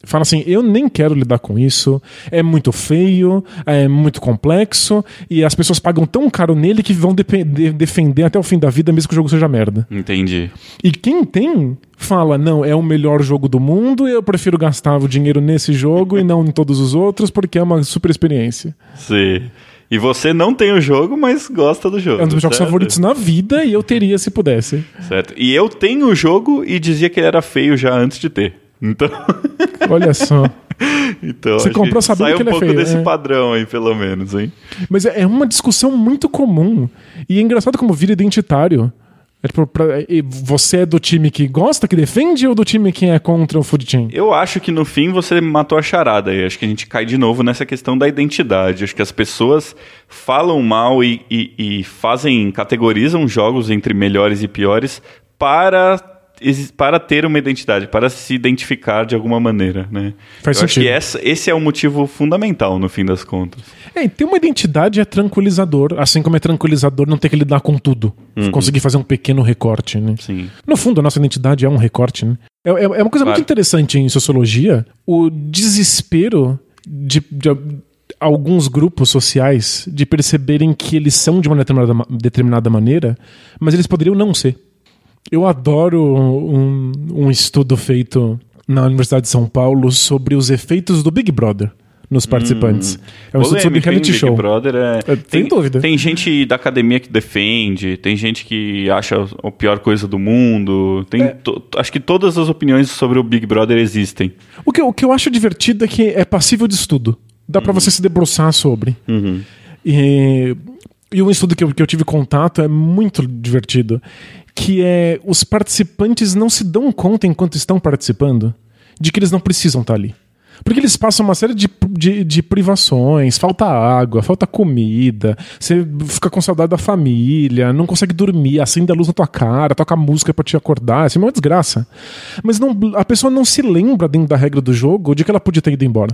Fala assim, eu nem quero lidar com isso, é muito feio, é muito complexo, e as pessoas pagam tão caro nele que vão de- de- defender até o fim da vida, mesmo que o jogo seja merda. Entendi. E quem tem, fala, não, é o melhor jogo do mundo, e eu prefiro gastar o dinheiro nesse jogo e não em todos os outros, porque é uma super experiência. Sim. E você não tem o jogo, mas gosta do jogo. É um dos meus jogos certo? favoritos na vida, e eu teria se pudesse. Certo. E eu tenho o jogo e dizia que ele era feio já antes de ter. Então... Olha só. então Você acho comprou que sabendo sai que um ele é pouco feio, desse é. padrão aí, pelo menos, hein? Mas é é uma discussão muito comum. E é engraçado como vira identitário. É tipo, pra- e você é do time que gosta, que defende, ou do time que é contra o Food Chain? Eu acho que no fim você matou a charada aí. Acho que a gente cai de novo nessa questão da identidade. Acho que as pessoas falam mal e, e, e fazem, categorizam jogos entre melhores e piores para, exi- para ter uma identidade, para se identificar de alguma maneira, né? Faz Eu acho sentido. que essa, esse é o motivo fundamental, no fim das contas. É, e ter uma identidade é tranquilizador, assim como é tranquilizador não ter que lidar com tudo. Conseguir fazer um pequeno recorte, né? Sim. No fundo, a nossa identidade é um recorte, né? É, é- é uma coisa Claro. muito interessante em sociologia, o desespero de, de alguns grupos sociais de perceberem que eles são de uma determinada, ma- determinada maneira, mas eles poderiam não ser. Eu adoro um, um estudo feito na Universidade de São Paulo sobre os efeitos do Big Brother nos participantes. É um estudo sobre Polêmica, hein, reality Big show. Brother é... É, sem tem, dúvida. Tem gente da academia que defende, tem gente que acha a pior coisa do mundo. Tem É. to- acho que todas as opiniões sobre o Big Brother existem. O que, eu- o que eu acho divertido é que é passível de estudo. Dá pra você se debruçar sobre. E, e um estudo que eu, que eu tive contato é muito divertido, que é os participantes não se dão conta enquanto estão participando de que eles não precisam estar ali. Porque eles passam uma série de, de, de privações, falta água, falta comida, você fica com saudade da família, não consegue dormir, acende a luz na tua cara, toca música pra te acordar, assim, é uma desgraça. Mas não, a pessoa não se lembra dentro da regra do jogo de que ela podia ter ido embora.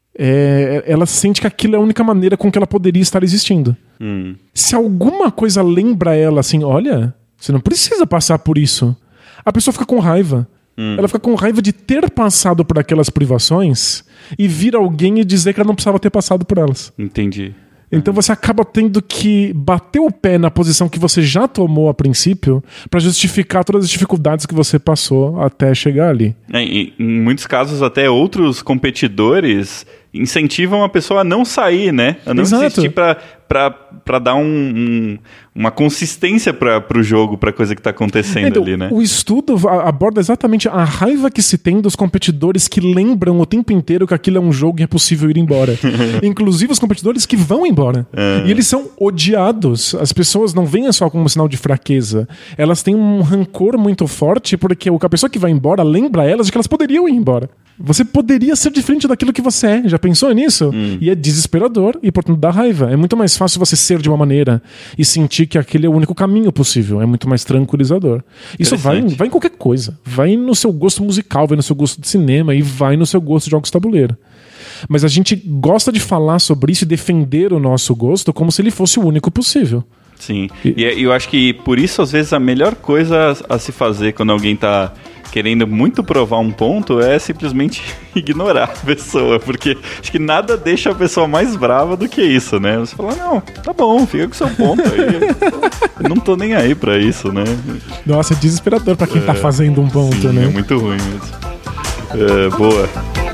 É, ela sente que aquilo é a única maneira com que ela poderia estar existindo. Hum. Se alguma coisa lembra ela assim, olha, você não precisa passar por isso, a pessoa fica com raiva. Ela fica com raiva de ter passado por aquelas privações e vir alguém e dizer que ela não precisava ter passado por elas. Entendi. Então você acaba tendo que bater o pé na posição que você já tomou a princípio pra justificar todas as dificuldades que você passou até chegar ali. É, e, em muitos casos, até outros competidores incentivam a pessoa a não sair, né? A não Exato. existir pra, pra, pra dar um, um- uma consistência pra, pro jogo, pra coisa que tá acontecendo Então, ali, né? o estudo a- aborda exatamente a raiva que se tem dos competidores que lembram o tempo inteiro que aquilo é um jogo e é possível ir embora. Inclusive os competidores que vão embora. E eles são odiados. As pessoas não veem só como um sinal de fraqueza. Elas têm um rancor muito forte porque a pessoa que vai embora lembra elas de que elas poderiam ir embora. Você poderia ser diferente daquilo que você é. Já pensou nisso? E é desesperador e, portanto, dá raiva. É muito mais fácil você ser de uma maneira e sentir que aquele é o único caminho possível. É muito mais tranquilizador. Isso vai, Interessante. vai em qualquer coisa. Vai no seu gosto musical, vai no seu gosto de cinema e vai no seu gosto de jogos de tabuleiro. Mas a gente gosta de falar sobre isso e defender o nosso gosto como se ele fosse o único possível. Sim. E é- eu acho que por isso, às vezes, a melhor coisa a, a se fazer quando alguém tá querendo muito provar um ponto é simplesmente ignorar a pessoa, porque acho que nada deixa a pessoa mais brava do que isso, né? Você fala, não, tá bom, fica com seu ponto aí. Eu não tô nem aí pra isso, né? Nossa, é desesperador pra quem tá fazendo um ponto, Sim, né? é muito ruim mesmo. É, boa.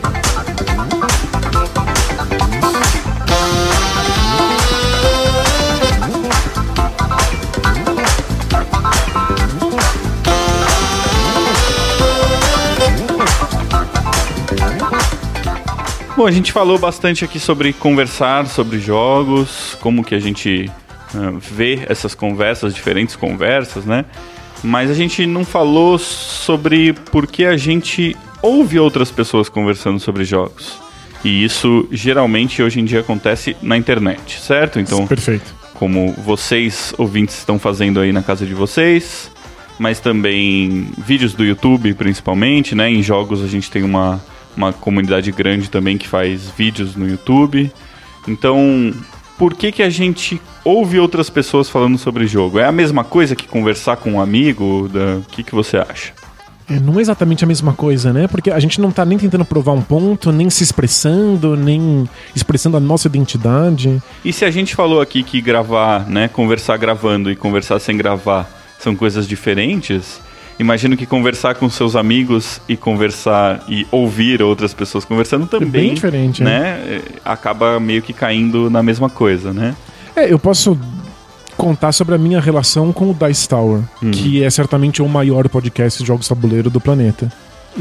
Bom, a gente falou bastante aqui sobre conversar sobre jogos, como que a gente uh, vê essas conversas, diferentes conversas, né? Mas a gente não falou sobre por que a gente ouve outras pessoas conversando sobre jogos. E isso geralmente hoje em dia acontece na internet, certo? Então, Perfeito. como vocês, ouvintes, estão fazendo aí na casa de vocês, mas também vídeos do YouTube, principalmente, né? Em jogos a gente tem uma, uma comunidade grande também que faz vídeos no YouTube. Então, por que que a gente ouve outras pessoas falando sobre jogo? É a mesma coisa que conversar com um amigo? Da... O que que você acha? É, não é exatamente a mesma coisa, né? Porque a gente não tá nem tentando provar um ponto, nem se expressando, nem expressando a nossa identidade. E se a gente falou aqui que gravar, né, conversar gravando e conversar sem gravar são coisas diferentes, imagino que conversar com seus amigos e conversar e ouvir outras pessoas conversando também, é bem diferente, né, é. acaba meio que caindo na mesma coisa, né? É, eu posso contar sobre a minha relação com o Dice Tower, hum. que é certamente o maior podcast de jogos de tabuleiro do planeta.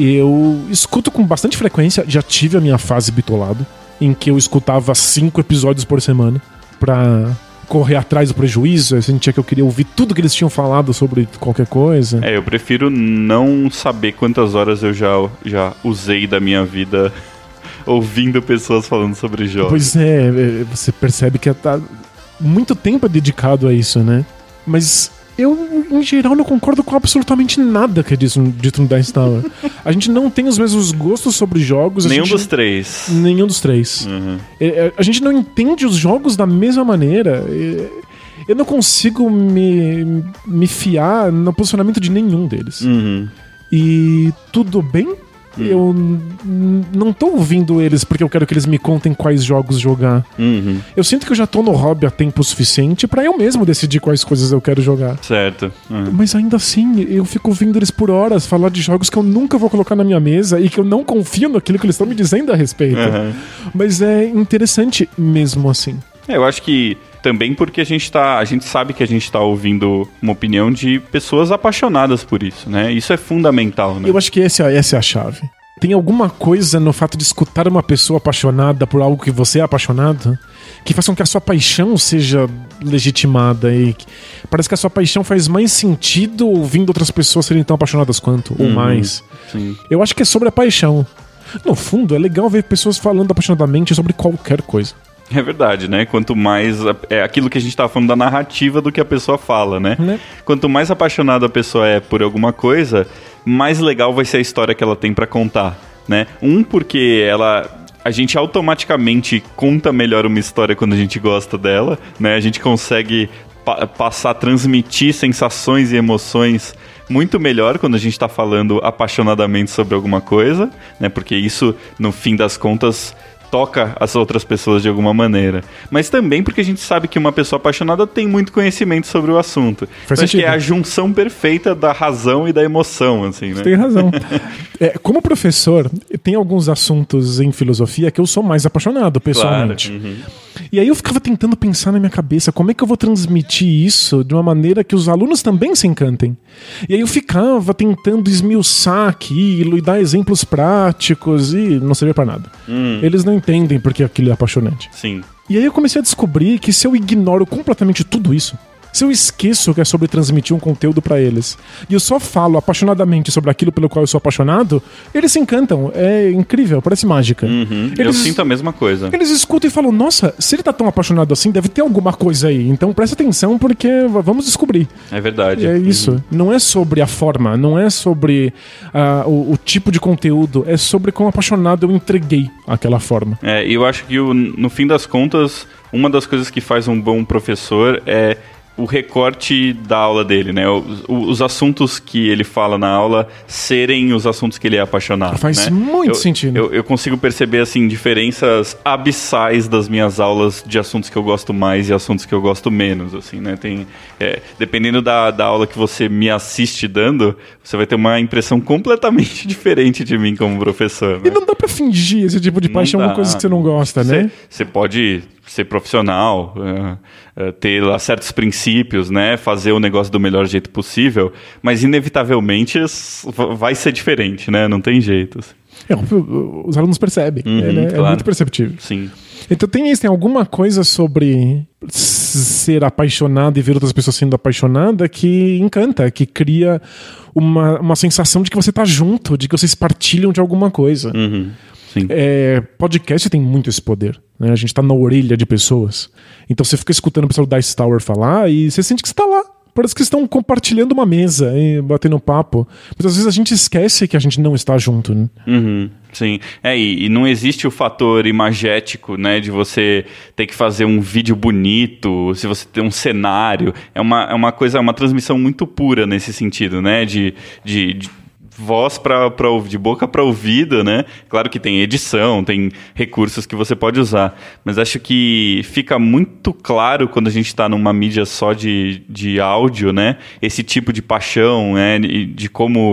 Eu escuto com bastante frequência, já tive a minha fase bitolado, em que eu escutava cinco episódios por semana pra correr atrás do prejuízo. Eu sentia que eu queria ouvir tudo que eles tinham falado sobre qualquer coisa. É, eu prefiro não saber quantas horas eu já, já usei da minha vida ouvindo pessoas falando sobre jogos. Pois é, você percebe que tá muito tempo é dedicado a isso, né? Mas eu, em geral, não concordo com absolutamente nada que é dito no Dice Tower. A gente não tem os mesmos gostos sobre jogos. Nenhum gente... dos três. Nenhum dos três. Uhum. É, a gente não entende os jogos da mesma maneira. Eu não consigo me, me fiar no posicionamento de nenhum deles. Uhum. E tudo bem? Eu n- não tô ouvindo eles porque eu quero que eles me contem quais jogos jogar. Uhum. Eu sinto que eu já tô no hobby há tempo suficiente pra eu mesmo decidir quais coisas eu quero jogar. Certo. Uhum. Mas ainda assim, eu fico ouvindo eles por horas falar de jogos que eu nunca vou colocar na minha mesa e que eu não confio naquilo que eles estão me dizendo a respeito. Uhum. Mas é interessante mesmo assim. É, eu acho que também porque a gente tá, a gente sabe que a gente tá ouvindo uma opinião de pessoas apaixonadas por isso, né? Isso é fundamental, né? Eu acho que essa, essa é a chave. Tem alguma coisa no fato de escutar uma pessoa apaixonada por algo que você é apaixonado que faz com que a sua paixão seja legitimada e que parece que a sua paixão faz mais sentido ouvindo outras pessoas serem tão apaixonadas quanto, ou Uhum, mais. Sim. Eu acho que é sobre a paixão. No fundo, é legal ver pessoas falando apaixonadamente sobre qualquer coisa. É verdade, né? Quanto mais... É aquilo que a gente tava falando da narrativa do que a pessoa fala, né? Né? Quanto mais apaixonada a pessoa é por alguma coisa, mais legal vai ser a história que ela tem pra contar, né? Um, porque ela... A gente automaticamente conta melhor uma história quando a gente gosta dela, né? A gente consegue pa- passar, transmitir sensações e emoções muito melhor quando a gente tá falando apaixonadamente sobre alguma coisa, né? Porque isso, no fim das contas, toca as outras pessoas de alguma maneira. Mas também porque a gente sabe que uma pessoa apaixonada tem muito conhecimento sobre o assunto. Então, acho que é a junção perfeita da razão e da emoção, assim, né? Você tem razão. É, como professor, tem alguns assuntos em filosofia que eu sou mais apaixonado, pessoalmente. Claro. Uhum. E aí eu ficava tentando pensar na minha cabeça como é que eu vou transmitir isso de uma maneira que os alunos também se encantem. E aí eu ficava tentando esmiuçar aquilo e dar exemplos práticos e não servia pra nada. Hum. Eles não entendem porque aquilo é apaixonante. Sim. E aí eu comecei a descobrir que se eu ignoro completamente tudo isso, se eu esqueço que é sobre transmitir um conteúdo pra eles, e eu só falo apaixonadamente sobre aquilo pelo qual eu sou apaixonado, eles se encantam. É incrível, parece mágica. Uhum. Eles, Eu sinto a mesma coisa. Eles escutam e falam, nossa, se ele tá tão apaixonado assim, deve ter alguma coisa aí. Então presta atenção porque vamos descobrir. É verdade. E é isso. Uhum. Não é sobre a forma, não é sobre uh, o, o tipo de conteúdo, é sobre quão apaixonado eu entreguei aquela forma. É, e eu acho que o, no fim das contas, uma das coisas que faz um bom professor é o recorte da aula dele, né? Os, os assuntos que ele fala na aula serem os assuntos que ele é apaixonado. Faz né? muito eu, sentido. Eu, eu consigo perceber, assim, diferenças abissais das minhas aulas de assuntos que eu gosto mais e assuntos que eu gosto menos, assim, né? Tem, é, dependendo da, da aula que você me assiste dando, você vai ter uma impressão completamente diferente de mim como professor, né? E não dá pra fingir esse tipo de Não paixão, dá. uma coisa que você não gosta, né? Você pode ser profissional, uh, uh, ter lá certos princípios, né? Fazer o negócio do melhor jeito possível, mas inevitavelmente vai ser diferente, né? Não tem jeito. Assim. É, os alunos percebem, Uhum, é, né? claro. É muito perceptível. Sim. Então tem isso, tem alguma coisa sobre ser apaixonado e ver outras pessoas sendo apaixonadas que encanta, que cria uma, uma sensação de que você tá junto, de que vocês partilham de alguma coisa. Uhum. Sim. É, podcast tem muito esse poder, né? A gente tá na orelha de pessoas. Então você fica escutando o pessoal da Dice Tower falar e você sente que você tá lá. Parece que estão compartilhando uma mesa e batendo papo. Mas às vezes a gente esquece que a gente não está junto, né? Uhum, sim. É, e, e não existe o fator imagético, né? De você ter que fazer um vídeo bonito, se você tem um cenário. É uma, é uma coisa, uma transmissão muito pura nesse sentido, né? De... de, de voz para de boca para ouvido, né? Claro que tem edição, tem recursos que você pode usar, mas acho que fica muito claro quando a gente está numa mídia só de, de áudio, né? Esse tipo de paixão, né? De, de como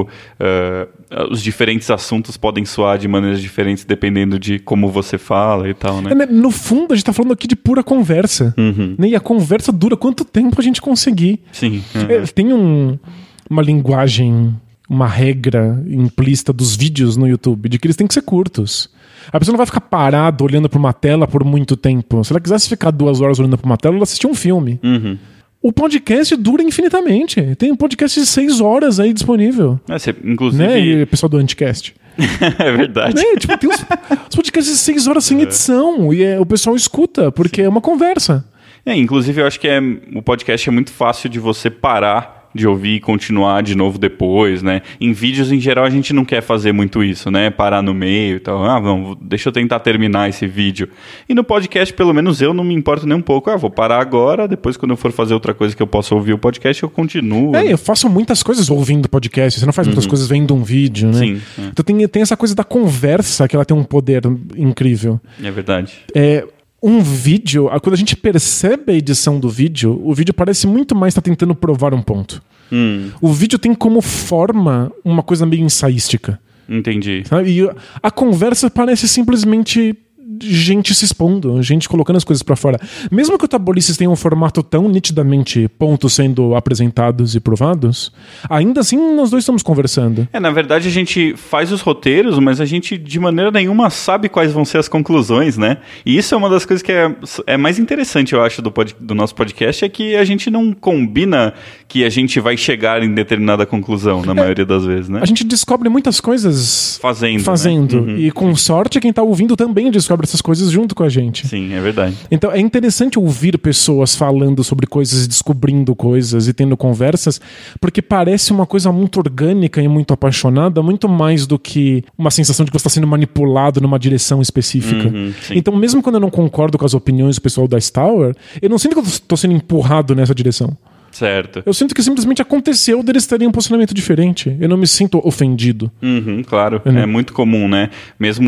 uh, os diferentes assuntos podem soar de maneiras diferentes dependendo de como você fala e tal, né? É, no fundo, a gente tá falando aqui de pura conversa. Uhum. Né? E a conversa dura quanto tempo a gente conseguir. Sim. Uhum. É, tem um, uma linguagem... uma regra implícita dos vídeos no YouTube, de que eles têm que ser curtos. A pessoa não vai ficar parada olhando para uma tela por muito tempo. Se ela quisesse ficar duas horas olhando para uma tela, ela assistia um filme. Uhum. O podcast dura infinitamente. Tem um podcast de seis horas aí disponível. É, você, inclusive... Né? E o pessoal do Anticast. É verdade. Né? Tipo, tem os, os podcasts de seis horas sem edição. E é, o pessoal escuta, porque Sim. é uma conversa. É, inclusive, eu acho que é, o podcast é muito fácil de você parar de ouvir e continuar de novo depois, né? Em vídeos, em geral, a gente não quer fazer muito isso, né? Parar no meio e tal. Ah, vamos, deixa eu tentar terminar esse vídeo. E no podcast, pelo menos eu não me importo nem um pouco. Ah, vou parar agora, depois quando eu for fazer outra coisa que eu possa ouvir o podcast, eu continuo. É, eu faço muitas coisas ouvindo podcast. Você não faz muitas uhum. coisas vendo um vídeo, né? Sim. É. Então tem, tem essa coisa da conversa que ela tem um poder incrível. É verdade. É... Um vídeo, quando a gente percebe a edição do vídeo, o vídeo parece muito mais estar tá tentando provar um ponto. Hum. O vídeo tem como forma uma coisa meio ensaística. Entendi. Sabe? E a conversa parece simplesmente gente se expondo, gente colocando as coisas pra fora. Mesmo que o Tabulices tenha um formato tão nitidamente pontos sendo apresentados e provados, ainda assim nós dois estamos conversando. É, na verdade a gente faz os roteiros, mas a gente de maneira nenhuma sabe quais vão ser as conclusões, né? E isso é uma das coisas que é, é mais interessante, eu acho, do, pod, do nosso podcast, é que a gente não combina que a gente vai chegar em determinada conclusão, na é, maioria das vezes, né? A gente descobre muitas coisas fazendo, fazendo né? Uhum. E com sorte quem tá ouvindo também descobre essas coisas junto com a gente. Sim, é verdade. Então é interessante ouvir pessoas falando sobre coisas, descobrindo coisas e tendo conversas, porque parece uma coisa muito orgânica e muito apaixonada, muito mais do que uma sensação de que você está sendo manipulado numa direção específica. Uhum, então mesmo quando eu não concordo com as opiniões do pessoal da Tower, eu não sinto que eu estou sendo empurrado nessa direção. Certo. Eu sinto que simplesmente aconteceu deles terem um posicionamento diferente. Eu não me sinto ofendido. Uhum, claro. Uhum. É muito comum, né? Mesmo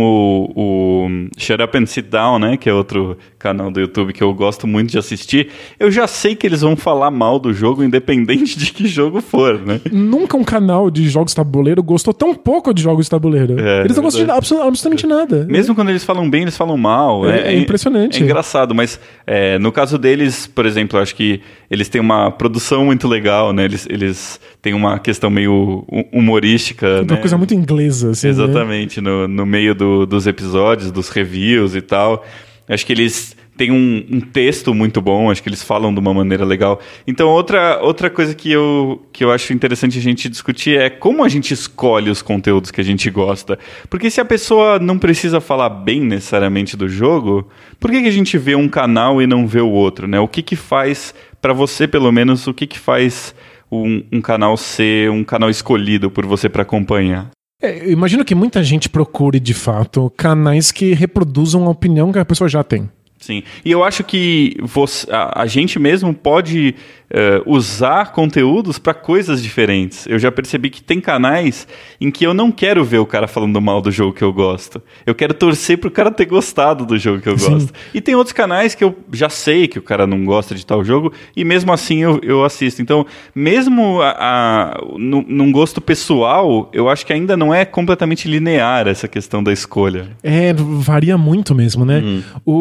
o, o Shut Up and Sit Down, né? Que é outro canal do YouTube que eu gosto muito de assistir. Eu já sei que eles vão falar mal do jogo, independente de que jogo for, né? Nunca um canal de jogos de tabuleiro gostou tão pouco de jogos de tabuleiro. É, eles não gostam de absolutamente nada. Mesmo quando eles falam bem, eles falam mal. É, é, é impressionante. É engraçado, mas é, no caso deles, por exemplo, eu acho que eles têm uma produção muito legal, né? Eles, eles têm uma questão meio humorística, uma né? coisa muito inglesa, assim. Exatamente, né? no, no meio do, dos episódios, dos reviews e tal. Acho que eles têm um, um texto muito bom, acho que eles falam de uma maneira legal. Então, outra, outra coisa que eu, que eu acho interessante a gente discutir é como a gente escolhe os conteúdos que a gente gosta. Porque se a pessoa não precisa falar bem necessariamente do jogo, por que, que a gente vê um canal e não vê o outro, né? O que que faz, para você pelo menos, o que que faz um, um canal ser um canal escolhido por você para acompanhar? É, eu imagino que muita gente procure, de fato, canais que reproduzam a opinião que a pessoa já tem. Sim, e eu acho que você, a, a gente mesmo pode uh, usar conteúdos para coisas diferentes. Eu já percebi que tem canais em que eu não quero ver o cara falando mal do jogo que eu gosto. Eu quero torcer pro cara ter gostado do jogo que eu Sim. gosto. E tem outros canais que eu já sei que o cara não gosta de tal jogo e mesmo assim eu, eu assisto. Então, mesmo a, a, no, num gosto pessoal, eu acho que ainda não é completamente linear essa questão da escolha. É, varia muito mesmo, né? Hum.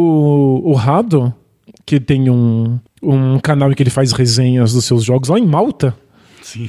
O O Rado, que tem um, um canal em que ele faz resenhas dos seus jogos lá em Malta. Sim.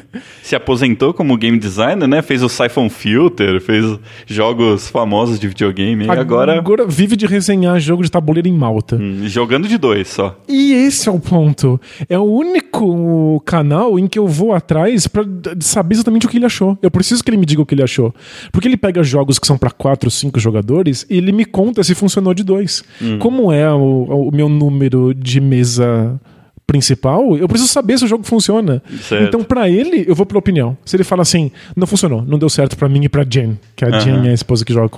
Se aposentou como game designer, né? Fez o Siphon Filter, fez jogos famosos de videogame. Agora, e agora... agora vive de resenhar jogo de tabuleiro em Malta. Hum, jogando de dois só. E esse é o ponto. É o único canal em que eu vou atrás pra saber exatamente o que ele achou. Eu preciso que ele me diga o que ele achou. Porque ele pega jogos que são pra quatro, cinco jogadores e ele me conta se funcionou de dois. Hum. Como é o, o meu número de mesa principal, eu preciso saber se o jogo funciona. Certo. Então, pra ele, eu vou pela opinião. Se ele fala assim, não funcionou, não deu certo pra mim e pra Jen, que a uh-huh. Jen é a esposa que joga com ele.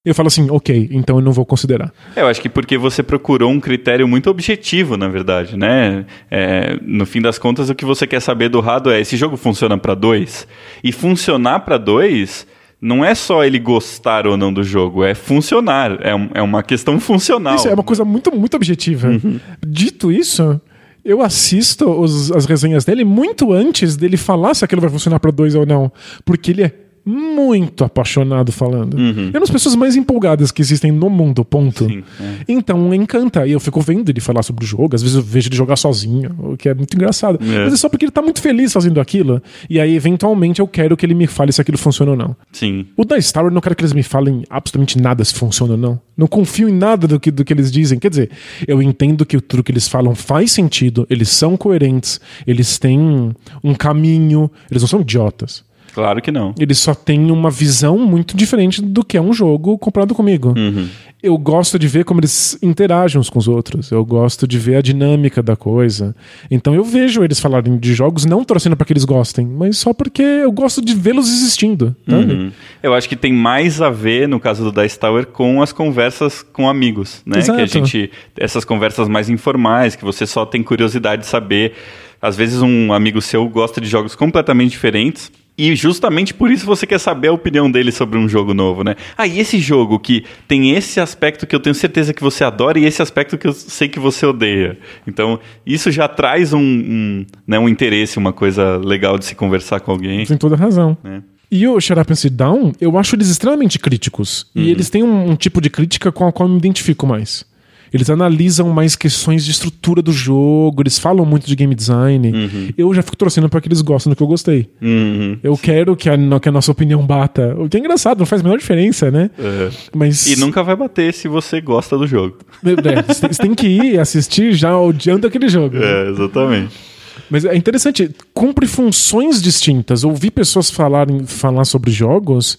eu falo assim, ok, então eu não vou considerar. É, eu acho que porque você procurou um critério muito objetivo, na verdade, né? É, no fim das contas, o que você quer saber do Rado é, esse jogo funciona para dois? E funcionar para dois não é só ele gostar ou não do jogo, é funcionar, é, um, é uma questão funcional. Isso é uma coisa muito, muito objetiva. Uhum. Dito isso, eu assisto os, as resenhas dele muito antes dele falar se aquilo vai funcionar para dois ou não, porque ele é muito apaixonado falando. Uhum. É uma das pessoas mais empolgadas que existem no mundo, ponto. Sim, é. Então encanta. E eu fico vendo ele falar sobre o jogo, às vezes eu vejo ele jogar sozinho, o que é muito engraçado. É. Mas é só porque ele tá muito feliz fazendo aquilo. E aí, eventualmente, eu quero que ele me fale se aquilo funciona ou não. Sim. O Dice Tower, eu não quero que eles me falem absolutamente nada se funciona ou não. Não confio em nada do que, do que eles dizem. Quer dizer, eu entendo que tudo que eles falam faz sentido, eles são coerentes, eles têm um caminho, eles não são idiotas. Claro que não. Eles só têm uma visão muito diferente do que é um jogo comprado comigo. Uhum. Eu gosto de ver como eles interagem uns com os outros. Eu gosto de ver a dinâmica da coisa. Então eu vejo eles falarem de jogos não torcendo para que eles gostem, mas só porque eu gosto de vê-los existindo. Uhum. Eu acho que tem mais a ver, no caso do Dice Tower, com as conversas com amigos, né? Exato. Que a gente, essas conversas mais informais, que você só tem curiosidade de saber. Às vezes um amigo seu gosta de jogos completamente diferentes. E justamente por isso você quer saber a opinião dele sobre um jogo novo, né? Ah, e esse jogo que tem esse aspecto que eu tenho certeza que você adora e esse aspecto que eu sei que você odeia. Então, isso já traz um, um, né, um interesse, uma coisa legal de se conversar com alguém. Tem toda a razão. É. E o Shut Up and Sit Down, eu acho eles extremamente críticos. Uhum. E eles têm um, um tipo de crítica com a qual eu me identifico mais. Eles analisam mais questões de estrutura do jogo, eles falam muito de game design. Uhum. Eu já fico torcendo para que eles gostem do que eu gostei. Uhum. Eu Sim. quero que a, que a nossa opinião bata. O que é engraçado, não faz a menor diferença, né? É. Mas... E nunca vai bater se você gosta do jogo. É, você tem que ir assistir já odiando aquele jogo. É, exatamente. Mas é interessante, cumpre funções distintas. Ouvir pessoas falarem, falar sobre jogos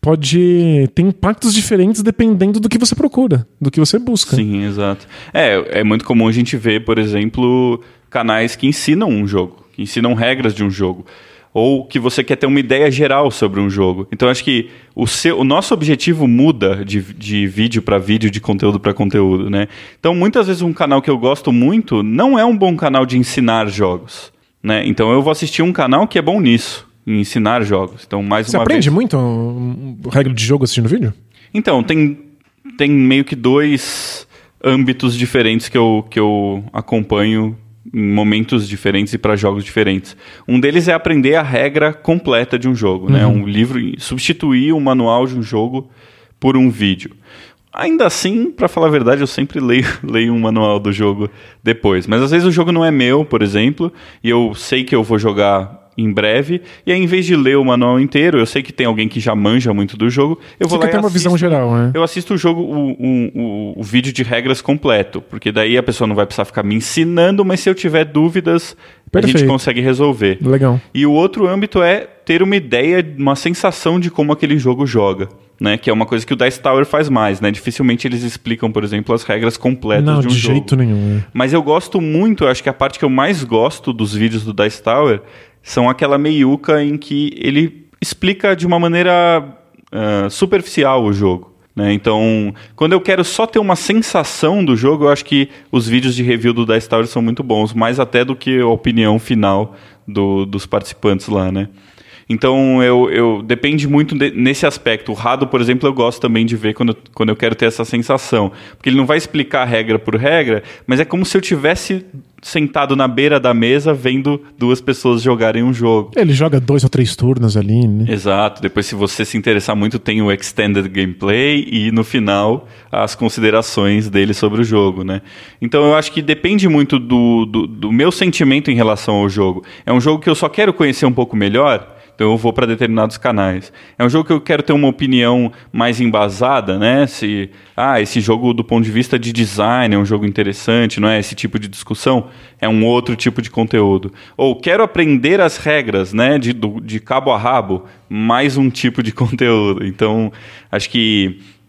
pode ter impactos diferentes dependendo do que você procura, do que você busca. Sim, exato. É, é muito comum a gente ver, por exemplo, canais que ensinam um jogo, que ensinam regras de um jogo, ou que você quer ter uma ideia geral sobre um jogo. Então, acho que o, seu, o nosso objetivo muda de, de vídeo para vídeo, de conteúdo para conteúdo, né? Então, muitas vezes um canal que eu gosto muito não é um bom canal de ensinar jogos, né? Então, eu vou assistir um canal que é bom nisso, em ensinar jogos. Então, mais Você uma aprende vez... muito um, regra de jogo assistindo vídeo? Então, tem, tem meio que dois âmbitos diferentes que eu, que eu acompanho em momentos diferentes e para jogos diferentes. Um deles é aprender a regra completa de um jogo, uhum. né? Um livro, substituir o manual de um jogo por um vídeo. Ainda assim, para falar a verdade, eu sempre leio, leio um manual do jogo depois. Mas às vezes o jogo não é meu, por exemplo, e eu sei que eu vou jogar em breve, e aí em vez de ler o manual inteiro, eu sei que tem alguém que já manja muito do jogo, eu vou Você lá quer e ter uma assisto, visão geral, né? Eu assisto o jogo, o, o, o, o vídeo de regras completo, porque daí a pessoa não vai precisar ficar me ensinando, mas se eu tiver dúvidas, Perfeito. A gente consegue resolver. Legal. E o outro âmbito é ter uma ideia, uma sensação de como aquele jogo joga, né? Que é uma coisa que o Dice Tower faz mais, né? Dificilmente eles explicam, por exemplo, as regras completas não, de um de jogo. jeito nenhum. É. Mas eu gosto muito, eu acho que a parte que eu mais gosto dos vídeos do Dice Tower são aquela meiuca em que ele explica de uma maneira uh, superficial o jogo, né? Então, quando eu quero só ter uma sensação do jogo, eu acho que os vídeos de review do Dice Tower são muito bons, mais até do que a opinião final do, dos participantes lá, né? Então, eu, eu depende muito de, nesse aspecto. O Rado, por exemplo, eu gosto também de ver quando, quando eu quero ter essa sensação. Porque ele não vai explicar regra por regra, mas é como se eu tivesse sentado na beira da mesa vendo duas pessoas jogarem um jogo. Ele joga dois ou três turnos ali, né? Exato. Depois, se você se interessar muito, tem o Extended Gameplay e, no final, as considerações dele sobre o jogo, né? Então, eu acho que depende muito do, do, do meu sentimento em relação ao jogo. É um jogo que eu só quero conhecer um pouco melhor, então eu vou para determinados canais. É um jogo que eu quero ter uma opinião mais embasada, né? Se, ah, esse jogo do ponto de vista de design é um jogo interessante, não é? Esse tipo de discussão é um outro tipo de conteúdo. Ou quero aprender as regras, né? De, do, de cabo a rabo, mais um tipo de conteúdo. Então, acho que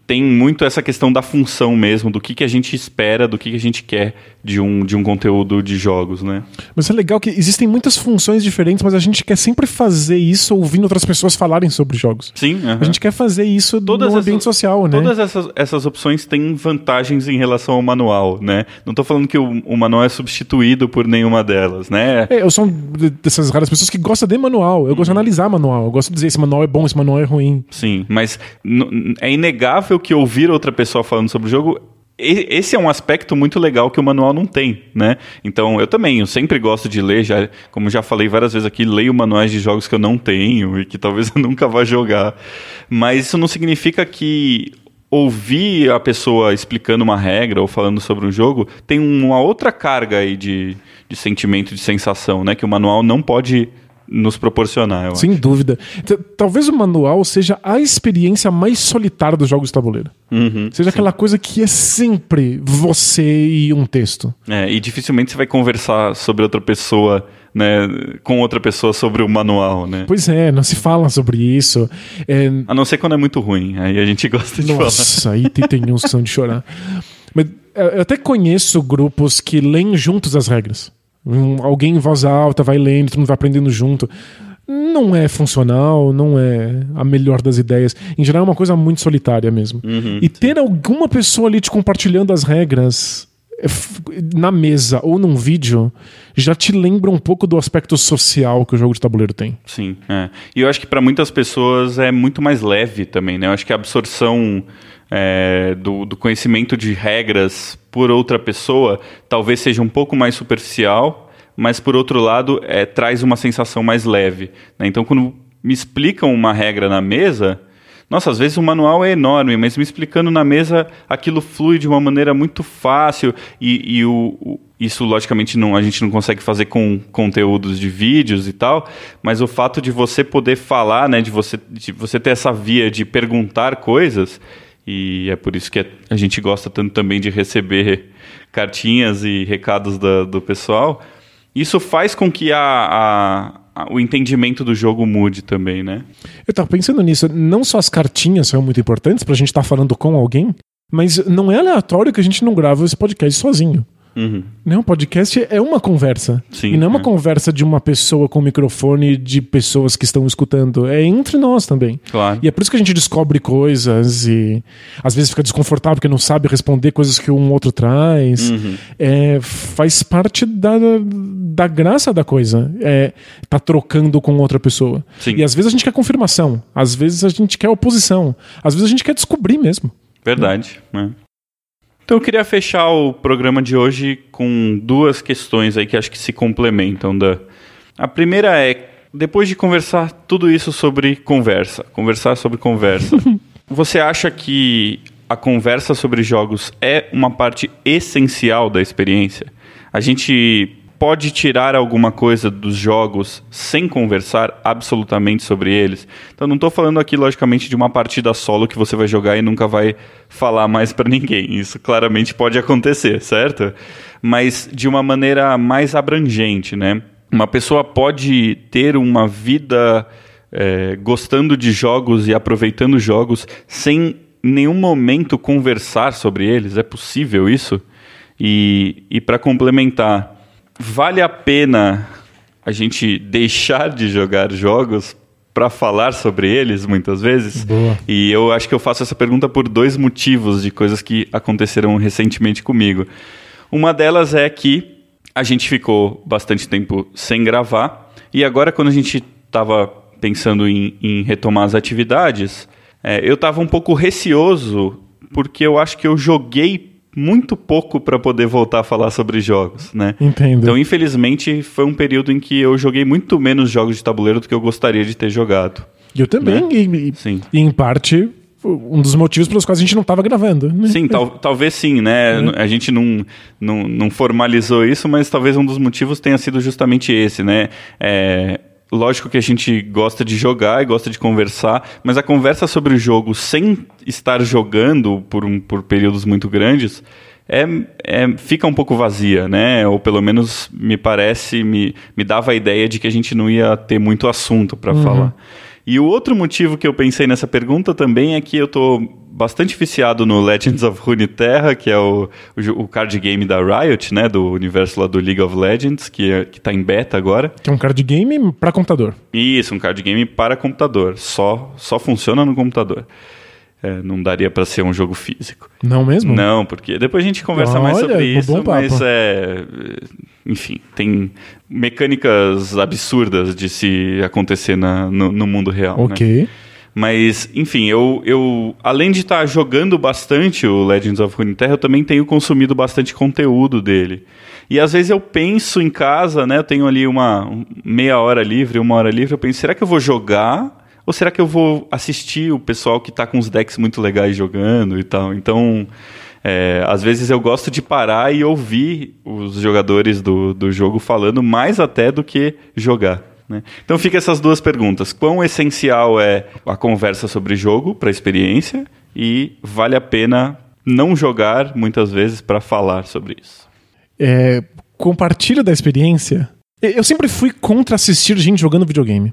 tem muito essa questão da função mesmo, do que, que a gente espera, do que, que a gente quer de um, de um conteúdo de jogos, né? Mas é legal que existem muitas funções diferentes, mas a gente quer sempre fazer isso ouvindo outras pessoas falarem sobre jogos. Sim. Uh-huh. A gente quer fazer isso todas no ambiente essas, social, né? Todas essas, essas opções têm vantagens em relação ao manual, né? Não estou falando que o, o manual é substituído por nenhuma delas, né? É, eu sou dessas raras pessoas que gostam de manual. Eu gosto de analisar manual. Eu gosto de dizer esse manual é bom, esse manual é ruim. Sim, mas n- é inegável que ouvir outra pessoa falando sobre o jogo, esse é um aspecto muito legal que o manual não tem, né? Então, eu também, eu sempre gosto de ler, já, como já falei várias vezes aqui, leio manuais de jogos que eu não tenho e que talvez eu nunca vá jogar. Mas isso não significa que ouvir a pessoa explicando uma regra ou falando sobre um jogo tem uma outra carga aí de, de sentimento, de sensação, né? Que o manual não pode nos proporcionar, eu Sem acho. dúvida. T- Talvez o manual seja a experiência mais solitária dos jogos de tabuleiro. Uhum, seja sim. aquela coisa que é sempre você e um texto. É, e dificilmente você vai conversar sobre outra pessoa, né, com outra pessoa sobre o manual, né? Pois é, não se fala sobre isso. É, A não ser quando é muito ruim, aí a gente gosta de falar. Nossa, aí tem, tem uns que são de chorar. Mas eu até conheço grupos que leem juntos as regras. Um, alguém em voz alta vai lendo, todo mundo vai aprendendo junto. Não é funcional, não é a melhor das ideias. Em geral é uma coisa muito solitária mesmo. Uhum, e ter alguma pessoa ali te compartilhando as regras na mesa ou num vídeo já te lembra um pouco do aspecto social que o jogo de tabuleiro tem. Sim, é. E eu acho que para muitas pessoas é muito mais leve também, né? Eu acho que a absorção é, do, do conhecimento de regras por outra pessoa talvez seja um pouco mais superficial, mas por outro lado é, traz uma sensação mais leve, né? Então quando me explicam uma regra na mesa, nossa, às vezes o manual é enorme, mas me explicando na mesa aquilo flui de uma maneira muito fácil e, e o, o, isso logicamente não, a gente não consegue fazer com conteúdos de vídeos e tal, mas o fato de você poder falar, né, de você, de você ter essa via de perguntar coisas, e é por isso que a gente gosta tanto também de receber cartinhas e recados da, do pessoal, isso faz com que a... a o entendimento do jogo mude também, né? Eu tava pensando nisso, não só as cartinhas são muito importantes pra gente estar falando com alguém, mas não é aleatório que a gente não grava esse podcast sozinho. Uhum. Um podcast é uma conversa. Sim, e não é uma é. conversa de uma pessoa com microfone de pessoas que estão escutando. É entre nós também. Claro. E é por isso que a gente descobre coisas e às vezes fica desconfortável porque não sabe responder coisas que um outro traz. Uhum. É, faz parte da, da graça da coisa. É, tá trocando com outra pessoa. Sim. E às vezes a gente quer confirmação. Às vezes a gente quer oposição. Às vezes a gente quer descobrir mesmo. Verdade, né? Então eu queria fechar o programa de hoje com duas questões aí que acho que se complementam. Da... A primeira é, depois de conversar tudo isso sobre conversa, conversar sobre conversa, você acha que a conversa sobre jogos é uma parte essencial da experiência? A gente pode tirar alguma coisa dos jogos sem conversar absolutamente sobre eles? Então não estou falando aqui, logicamente, de uma partida solo que você vai jogar e nunca vai falar mais para ninguém. Isso claramente pode acontecer, certo? Mas de uma maneira mais abrangente, né? Uma pessoa pode ter uma vida é, gostando de jogos e aproveitando jogos sem em nenhum momento conversar sobre eles? É possível isso? E, e para complementar, vale a pena a gente deixar de jogar jogos para falar sobre eles, muitas vezes? Boa. E eu acho que eu faço essa pergunta por dois motivos de coisas que aconteceram recentemente comigo. Uma delas é que a gente ficou bastante tempo sem gravar, e agora quando a gente estava pensando em, em retomar as atividades, é, eu estava um pouco receoso, porque eu acho que eu joguei muito pouco para poder voltar a falar sobre jogos, né? Entendo. Então, infelizmente, foi um período em que eu joguei muito menos jogos de tabuleiro do que eu gostaria de ter jogado. Eu também, Né? e, e, Sim. e em parte, um dos motivos pelos quais a gente não estava gravando. Né? Sim, tal, talvez sim, né? A gente não, não, não formalizou isso, mas talvez um dos motivos tenha sido justamente esse, né? É, lógico que a gente gosta de jogar e gosta de conversar, mas a conversa sobre o jogo sem estar jogando por, um, por períodos muito grandes é, é, fica um pouco vazia, né? Ou pelo menos me parece, me, me dava a ideia de que a gente não ia ter muito assunto para Uhum. falar. E o outro motivo que eu pensei nessa pergunta também é que eu estou bastante viciado no Legends of Runeterra, que é o, o, o card game da Riot, né? Do universo lá do League of Legends, que, é, que tá em beta agora. Que é um card game para computador. Isso, um card game para computador. Só, só funciona no computador. É, não daria para ser um jogo físico. Não mesmo? Não, porque depois a gente conversa Olha, mais sobre isso, bom papo. mas é... Enfim, tem mecânicas absurdas de se acontecer na, no, no mundo real, Ok. né? Mas, enfim, eu, eu além de estar jogando bastante o Legends of Runeterra, eu também tenho consumido bastante conteúdo dele. E às vezes eu penso em casa, né? Eu tenho ali uma meia hora livre, uma hora livre, eu penso, será que eu vou jogar? Ou será que eu vou assistir o pessoal que está com os decks muito legais jogando e tal? Então, é, às vezes eu gosto de parar e ouvir os jogadores do, do jogo falando mais até do que jogar, né? Então fica essas duas perguntas. Quão essencial é a conversa sobre jogo para a experiência? E vale a pena não jogar muitas vezes para falar sobre isso? É, compartilho da experiência. Eu sempre fui contra assistir gente jogando videogame.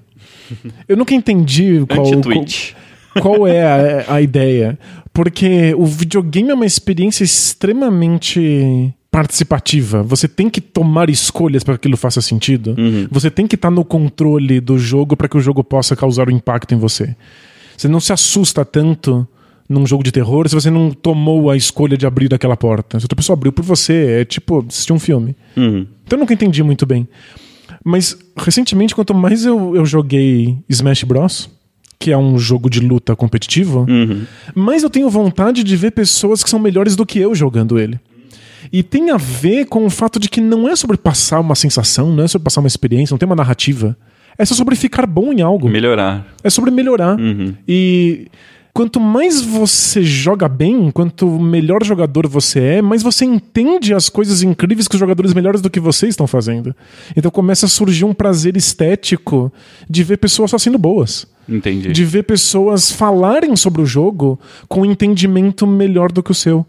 Eu nunca entendi qual, qual, qual é a, a ideia. Porque o videogame é uma experiência extremamente participativa. Você tem que tomar escolhas para que aquilo faça sentido. Uhum. Você tem que estar no controle do jogo para que o jogo possa causar um impacto em você. Você não se assusta tanto num jogo de terror se você não tomou a escolha de abrir aquela porta. Se outra pessoa abriu por você, é tipo assistir um filme. Uhum. Então eu nunca entendi muito bem. Mas, recentemente, quanto mais eu, eu joguei Smash Bros., que é um jogo de luta competitivo, uhum. mais eu tenho vontade de ver pessoas que são melhores do que eu jogando ele. E tem a ver com o fato de que não é sobre passar uma sensação, não é sobre passar uma experiência, não tem uma narrativa. É só sobre ficar bom em algo. Melhorar. É sobre melhorar. Uhum. E quanto mais você joga bem, quanto melhor jogador você é, mais você entende as coisas incríveis que os jogadores melhores do que você estão fazendo. Então começa a surgir um prazer estético de ver pessoas só sendo boas. Entendi. De ver pessoas falarem sobre o jogo com um entendimento melhor do que o seu.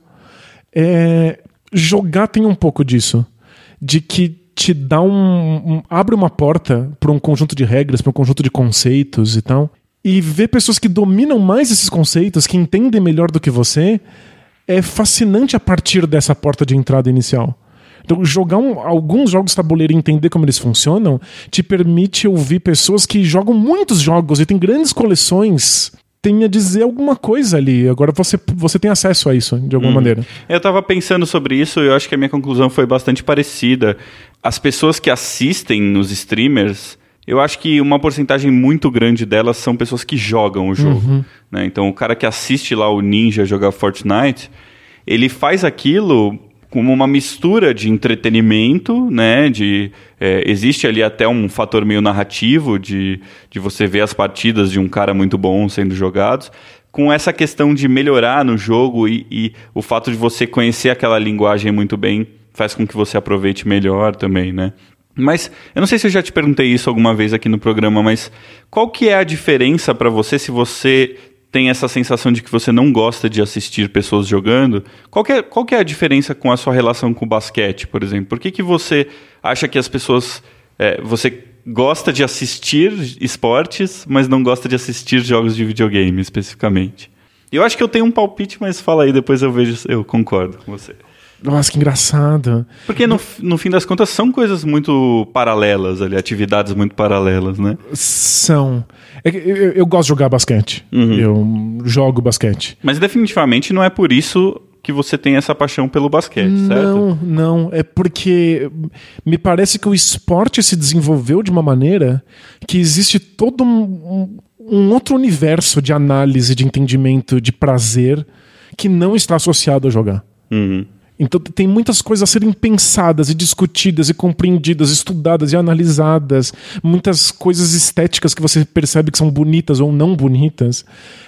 É... Jogar tem um pouco disso. De que te dá um... um abre uma porta para um conjunto de regras, para um conjunto de conceitos e tal. E ver pessoas que dominam mais esses conceitos, que entendem melhor do que você, é fascinante a partir dessa porta de entrada inicial. Então, jogar um, alguns jogos tabuleiro e entender como eles funcionam te permite ouvir pessoas que jogam muitos jogos e têm grandes coleções, tem a dizer alguma coisa ali. Agora você, você tem acesso a isso, de alguma hum. maneira. Eu estava pensando sobre isso e eu acho que a minha conclusão foi bastante parecida. As pessoas que assistem nos streamers... Eu acho que uma porcentagem muito grande delas são pessoas que jogam o jogo. Uhum. Né? Então, o cara que assiste lá o Ninja jogar Fortnite, ele faz aquilo como uma mistura de entretenimento, né? De, é, existe ali até um fator meio narrativo de, de você ver as partidas de um cara muito bom sendo jogados, com essa questão de melhorar no jogo e, e o fato de você conhecer aquela linguagem muito bem faz com que você aproveite melhor também, né? Mas, eu não sei se eu já te perguntei isso alguma vez aqui no programa, mas qual que é a diferença para você se você tem essa sensação de que você não gosta de assistir pessoas jogando? Qual que é, qual que é a diferença com a sua relação com o basquete, por exemplo? Por que que você acha que as pessoas... É, você gosta de assistir esportes, mas não gosta de assistir jogos de videogame, especificamente? Eu acho que eu tenho um palpite, mas fala aí, depois eu vejo, eu concordo com você. Nossa, que engraçado. Porque no, no fim das contas são coisas muito paralelas ali, atividades muito paralelas, né? São. Eu, eu, eu gosto de jogar basquete. Uhum. Eu jogo basquete. Mas definitivamente não é por isso que você tem essa paixão pelo basquete, não, certo? Não, não. É porque me parece que o esporte se desenvolveu de uma maneira que existe todo um, um, um outro universo de análise, de entendimento, de prazer que não está associado a jogar. Uhum. Então tem muitas coisas a serem pensadas e discutidas e compreendidas, estudadas e analisadas. Muitas coisas estéticas que você percebe que são bonitas ou não bonitas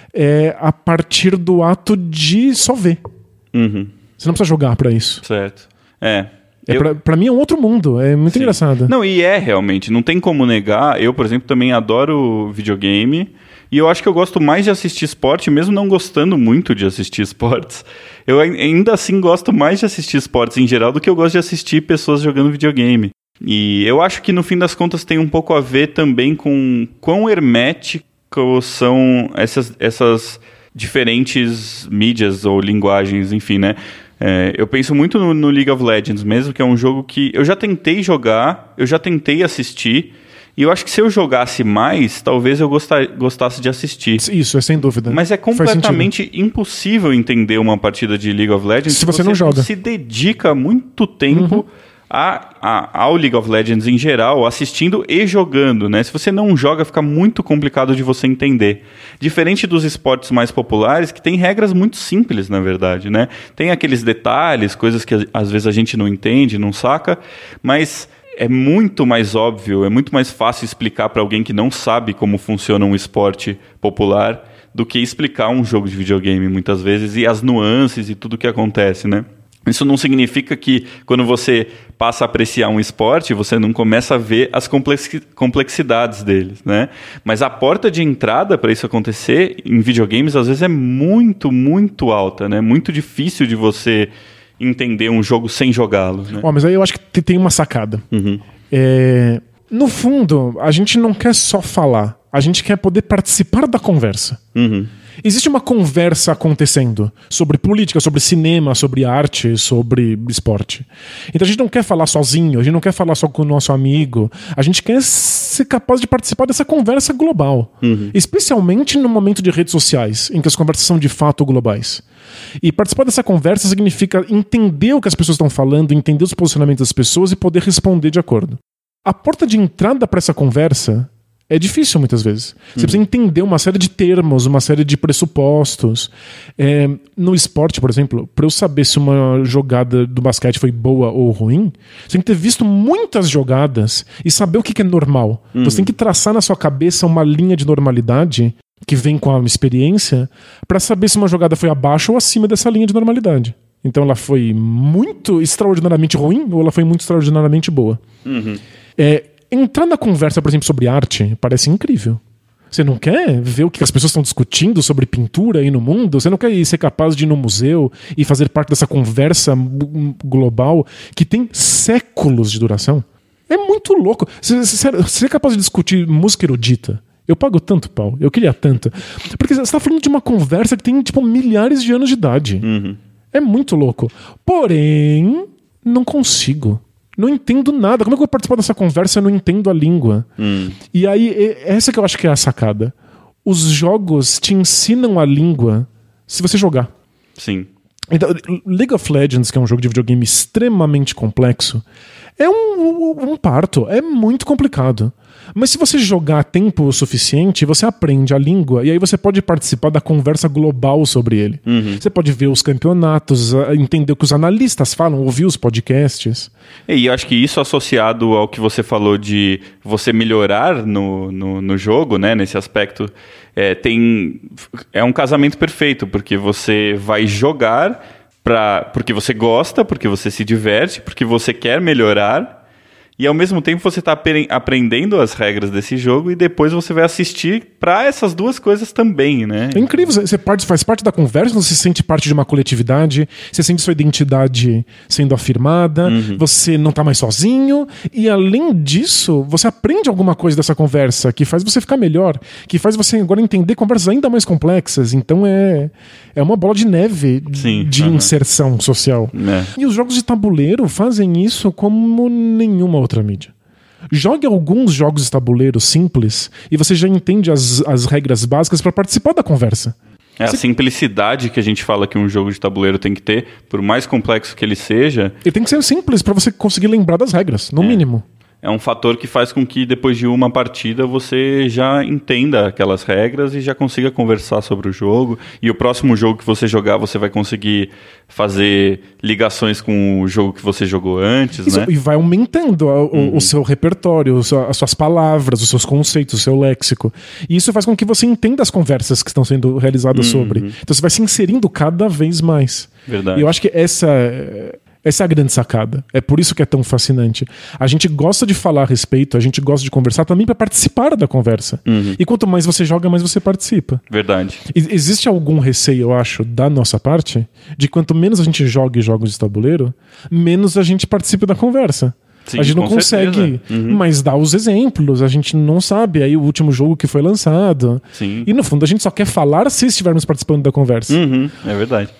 é, a partir do ato de só ver. Uhum. Você não precisa jogar pra isso. Certo. É. É eu... pra, pra mim é um outro mundo. É muito Sim. engraçado. Não, e é realmente. Não tem como negar. Eu, por exemplo, também adoro videogame. E eu acho que eu gosto mais de assistir esporte, mesmo não gostando muito de assistir esportes. Eu ainda assim gosto mais de assistir esportes em geral do que eu gosto de assistir pessoas jogando videogame. E eu acho que no fim das contas tem um pouco a ver também com quão herméticos são essas, essas diferentes mídias ou linguagens, enfim, né? É, eu penso muito no, no League of Legends mesmo, que é um jogo que eu já tentei jogar, eu já tentei assistir, e eu acho que se eu jogasse mais, talvez eu gostar, gostasse de assistir. Isso, é sem dúvida. Mas é completamente impossível entender uma partida de League of Legends se você, você não joga. Não se dedica muito tempo uhum. a, a, ao League of Legends em geral, assistindo e jogando, né? Se você não joga, fica muito complicado de você entender. Diferente dos esportes mais populares, que tem regras muito simples, na verdade, né? Tem aqueles detalhes, coisas que às vezes a gente não entende, não saca, mas é muito mais óbvio, é muito mais fácil explicar para alguém que não sabe como funciona um esporte popular do que explicar um jogo de videogame, muitas vezes, e as nuances e tudo o que acontece, né? Isso não significa que quando você passa a apreciar um esporte, você não começa a ver as complexidades deles, né? Mas a porta de entrada para isso acontecer em videogames, às vezes, é muito, muito alta, né? Muito difícil de você entender um jogo sem jogá-lo, né? Oh, mas aí eu acho que tem uma sacada. Uhum. É... No fundo, a gente não quer só falar, a gente quer poder participar da conversa. Uhum. Existe uma conversa acontecendo sobre política, sobre cinema, sobre arte, sobre esporte. Então a gente não quer falar sozinho, a gente não quer falar só com o nosso amigo, a gente quer ser capaz de participar dessa conversa global. Uhum. Especialmente no momento de redes sociais, em que as conversas são de fato globais. E participar dessa conversa significa entender o que as pessoas estão falando, entender os posicionamentos das pessoas e poder responder de acordo. A porta de entrada para essa conversa é difícil muitas vezes. Você uhum. precisa entender uma série de termos, uma série de pressupostos. É, no esporte, por exemplo, para eu saber se uma jogada do basquete foi boa ou ruim, você tem que ter visto muitas jogadas e saber o que é normal. Uhum. Você tem que traçar na sua cabeça uma linha de normalidade que vem com a experiência para saber se uma jogada foi abaixo ou acima dessa linha de normalidade. Então ela foi muito extraordinariamente ruim ou ela foi muito extraordinariamente boa. Uhum. É, entrar na conversa, por exemplo, sobre arte parece incrível. Você não quer ver o que as pessoas estão discutindo sobre pintura aí no mundo? Você não quer ser capaz de ir no museu e fazer parte dessa conversa global que tem séculos de duração? É muito louco. Você é capaz de discutir música erudita? Eu pago tanto pau, eu queria tanto. Porque você está falando de uma conversa que tem tipo milhares de anos de idade. Uhum. É muito louco. Porém, não consigo. Não entendo nada. Como é que eu vou participar dessa conversa e eu não entendo a língua? Hum. E aí, essa que eu acho que é a sacada. Os jogos te ensinam a língua se você jogar. Sim. Então, League of Legends, que é um jogo de videogame extremamente complexo, é um, um parto. É muito complicado. Mas se você jogar tempo suficiente, você aprende a língua e aí você pode participar da conversa global sobre ele. Uhum. Você pode ver os campeonatos, entender o que os analistas falam, ouvir os podcasts. E eu acho que isso associado ao que você falou de você melhorar no, no, no jogo, né, nesse aspecto, é, tem, é um casamento perfeito, porque você vai jogar pra, porque você gosta, porque você se diverte, porque você quer melhorar. E ao mesmo tempo você está aprendendo as regras desse jogo e depois você vai assistir para essas duas coisas também, né? É incrível, você parte, faz parte da conversa, você se sente parte de uma coletividade, você sente sua identidade sendo afirmada, uhum. você não está mais sozinho e além disso, você aprende alguma coisa dessa conversa que faz você ficar melhor, que faz você agora entender conversas ainda mais complexas. Então é, é uma bola de neve Sim, de uhum. inserção social. É. E os jogos de tabuleiro fazem isso como nenhuma outra outra mídia. Jogue alguns jogos de tabuleiro simples e você já entende as, as regras básicas para participar da conversa. É você... a simplicidade que a gente fala que um jogo de tabuleiro tem que ter, por mais complexo que ele seja... Ele tem que ser simples para você conseguir lembrar das regras, no é. mínimo. É um fator que faz com que depois de uma partida você já entenda aquelas regras e já consiga conversar sobre o jogo. E o próximo jogo que você jogar, você vai conseguir fazer ligações com o jogo que você jogou antes, Isso, né? E vai aumentando o, uhum. o seu repertório, as suas palavras, os seus conceitos, o seu léxico. E isso faz com que você entenda as conversas que estão sendo realizadas uhum. sobre. Então você vai se inserindo cada vez mais. Verdade. E eu acho que essa... Essa é a grande sacada. É por isso que é tão fascinante. A gente gosta de falar a respeito, a gente gosta de conversar também para participar da conversa. Uhum. E quanto mais você joga, mais você participa. Verdade. E, existe algum receio, eu acho, da nossa parte, de quanto menos a gente joga jogos de tabuleiro, menos a gente participa da conversa. Sim, a gente não com consegue uhum. mais dar os exemplos, a gente não sabe aí o último jogo que foi lançado. Sim. E no fundo a gente só quer falar se estivermos participando da conversa. Uhum. É verdade.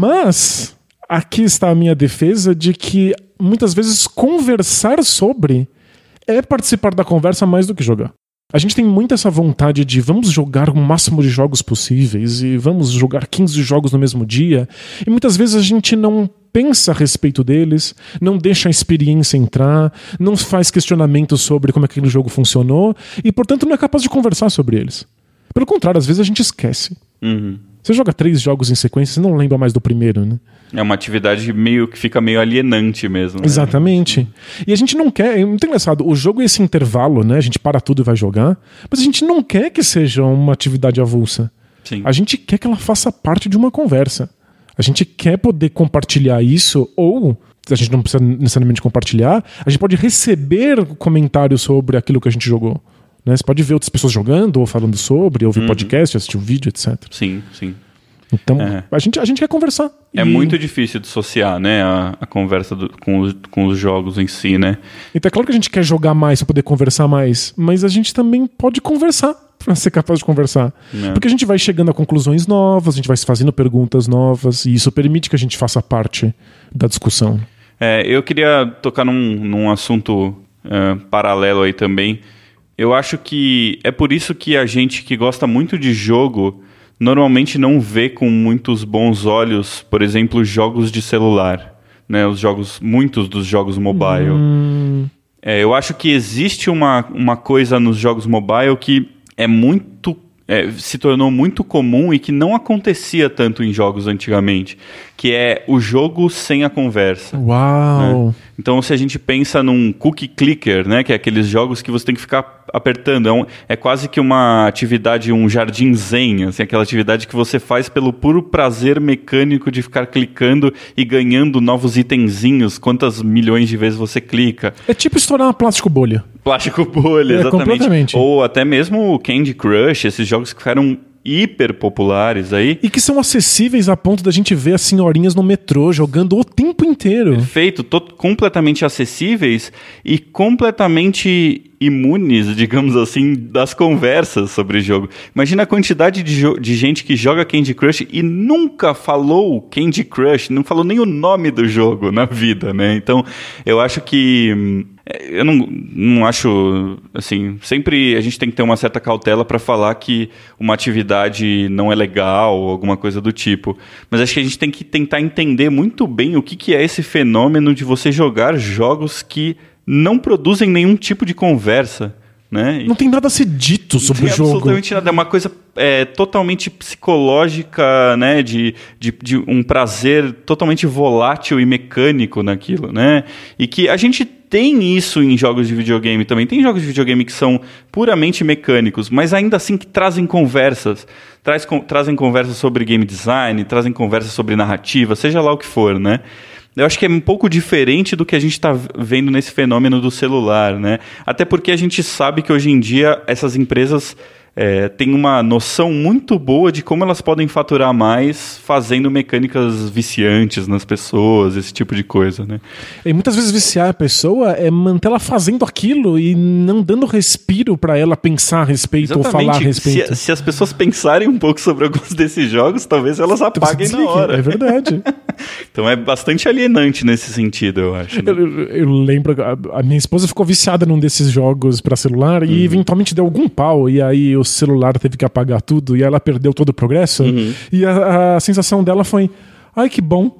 Mas aqui está a minha defesa de que muitas vezes conversar sobre é participar da conversa mais do que jogar. A gente tem muito essa vontade de vamos jogar o máximo de jogos possíveis e vamos jogar quinze jogos no mesmo dia. E muitas vezes a gente não pensa a respeito deles, não deixa a experiência entrar, não faz questionamentos sobre como aquele jogo funcionou e, portanto, não é capaz de conversar sobre eles. Pelo contrário, às vezes a gente esquece. Uhum. Você joga três jogos em sequência, você não lembra mais do primeiro, né? É uma atividade meio que fica meio alienante mesmo. Né? Exatamente. E a gente não quer... É muito engraçado. O jogo é esse intervalo, né? A gente para tudo e vai jogar. Mas a gente não quer que seja uma atividade avulsa. Sim. A gente quer que ela faça parte de uma conversa. A gente quer poder compartilhar isso ou... A gente não precisa necessariamente compartilhar. A gente pode receber comentários sobre aquilo que a gente jogou. Né? Você pode ver outras pessoas jogando ou falando sobre, ouvir uhum. podcast, assistir um vídeo, etcétera. Sim, sim. Então, é. a, gente, a gente quer conversar. É e... muito difícil dissociar, né, a, a conversa do, com, os, com os jogos em si, né? Então é claro que a gente quer jogar mais para poder conversar mais, mas a gente também pode conversar para ser capaz de conversar. É. Porque a gente vai chegando a conclusões novas, a gente vai se fazendo perguntas novas, e isso permite que a gente faça parte da discussão. É, eu queria tocar num, num assunto uh, paralelo aí também. Eu acho que é por isso que a gente que gosta muito de jogo normalmente não vê com muitos bons olhos, por exemplo, jogos de celular, né? Os jogos, muitos dos jogos mobile. Hum. É, eu acho que existe uma, uma coisa nos jogos mobile que é muito, é, se tornou muito comum e que não acontecia tanto em jogos antigamente, que é o jogo sem a conversa. Uau! Né? Então, se a gente pensa num cookie clicker, né, que é aqueles jogos que você tem que ficar apertando, é, um, é quase que uma atividade, um jardim zen, assim, aquela atividade que você faz pelo puro prazer mecânico de ficar clicando e ganhando novos itenzinhos, quantas milhões de vezes você clica. É tipo estourar uma plástico bolha. Plástico bolha, é, exatamente. Completamente. Ou até mesmo o Candy Crush, esses jogos que ficaram hiper populares aí. E que são acessíveis a ponto da gente ver as senhorinhas no metrô jogando o tempo inteiro. Perfeito, to- completamente acessíveis e completamente imunes, digamos assim, das conversas sobre o jogo. Imagina a quantidade de, jo- de gente que joga Candy Crush e nunca falou Candy Crush, não falou nem o nome do jogo na vida, né? Então, eu acho que... Eu não, não acho, assim, sempre a gente tem que ter uma certa cautela para falar que uma atividade não é legal ou alguma coisa do tipo. Mas acho que a gente tem que tentar entender muito bem o que, que é esse fenômeno de você jogar jogos que não produzem nenhum tipo de conversa, né? Não tem nada a ser dito sobre o jogo. Absolutamente nada. É uma coisa é, totalmente psicológica, né? De, de, de um prazer totalmente volátil e mecânico naquilo, né? E que a gente tem isso em jogos de videogame também. Tem jogos de videogame que são puramente mecânicos, mas ainda assim que trazem conversas. Traz, com, trazem conversas sobre game design, trazem conversas sobre narrativa, seja lá o que for, né? Eu acho que é um pouco diferente do que a gente está vendo nesse fenômeno do celular, né? Até porque a gente sabe que hoje em dia essas empresas é, têm uma noção muito boa de como elas podem faturar mais fazendo mecânicas viciantes nas pessoas, esse tipo de coisa, né? E muitas vezes viciar a pessoa é manter ela fazendo aquilo e não dando respiro para ela pensar a respeito. Exatamente. Ou falar a respeito. Se, se as pessoas pensarem um pouco sobre alguns desses jogos, talvez elas apaguem na hora. É verdade. Então é bastante alienante nesse sentido, eu acho. Né? Eu, eu lembro, a, a minha esposa ficou viciada num desses jogos para celular uhum. e eventualmente deu algum pau e aí o celular teve que apagar tudo e ela perdeu todo o progresso uhum. e a, a sensação dela foi: ai, que bom.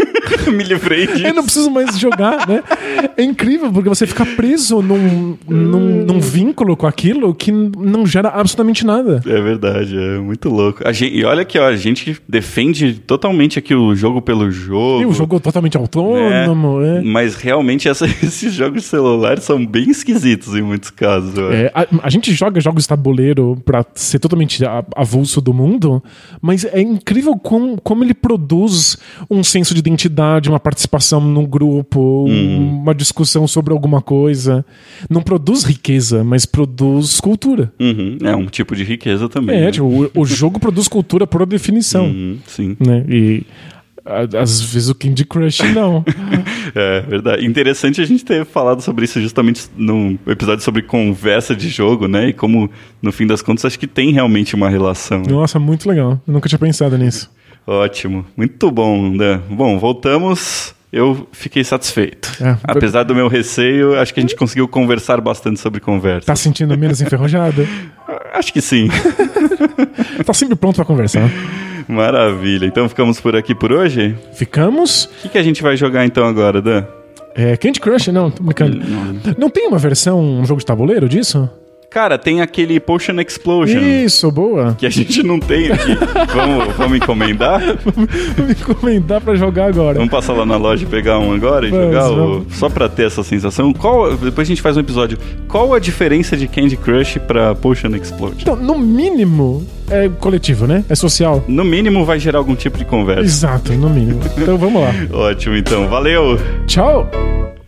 Me livrei disso. Eu não preciso mais jogar, né? É incrível, porque você fica preso num, num, num vínculo com aquilo que não gera absolutamente nada. É verdade, é muito louco. A gente, e olha que ó, a gente defende totalmente aqui o jogo pelo jogo. E o jogo totalmente autônomo. Né? É. Mas realmente essa, esses jogos de celular são bem esquisitos em muitos casos. É, a, a gente joga jogos de tabuleiro pra ser totalmente avulso do mundo, mas é incrível como, como ele produz um senso de identidade, uma participação num grupo, uhum. uma discussão sobre alguma coisa. Não produz riqueza, mas produz cultura. Uhum. É um tipo de riqueza também. É, né? tipo, o, o jogo produz cultura por definição. Uhum. Sim. Né? E Às vezes o Candy Crush não. É verdade. Interessante a gente ter falado sobre isso justamente num episódio sobre conversa de jogo, né? E como, no fim das contas, acho que tem realmente uma relação. Nossa, muito legal. Eu nunca tinha pensado nisso. Ótimo. Muito bom, Dan. Bom, voltamos. Eu fiquei satisfeito. É, Apesar do meu receio, acho que a gente conseguiu conversar bastante sobre conversa. Tá sentindo menos enferrujado? Acho que sim. Tá sempre pronto pra conversar. Maravilha. Então ficamos por aqui por hoje? Ficamos. O que, que a gente vai jogar então agora, Dan? É, Candy Crush, não, tô brincando. Não. Não tem uma versão, um jogo de tabuleiro disso? Cara, tem aquele Potion Explosion. Isso, boa. Que a gente não tem aqui. vamos, vamos encomendar? Vamos encomendar pra jogar agora. Vamos passar lá na loja e pegar um agora e vamos, jogar? Vamos. O... Só pra ter essa sensação. Qual... Depois a gente faz um episódio. Qual a diferença de Candy Crush pra Potion Explosion? Então, no mínimo, é coletivo, né? É social. No mínimo vai gerar algum tipo de conversa. Exato, no mínimo. Então vamos lá. Ótimo, então. Valeu! Tchau!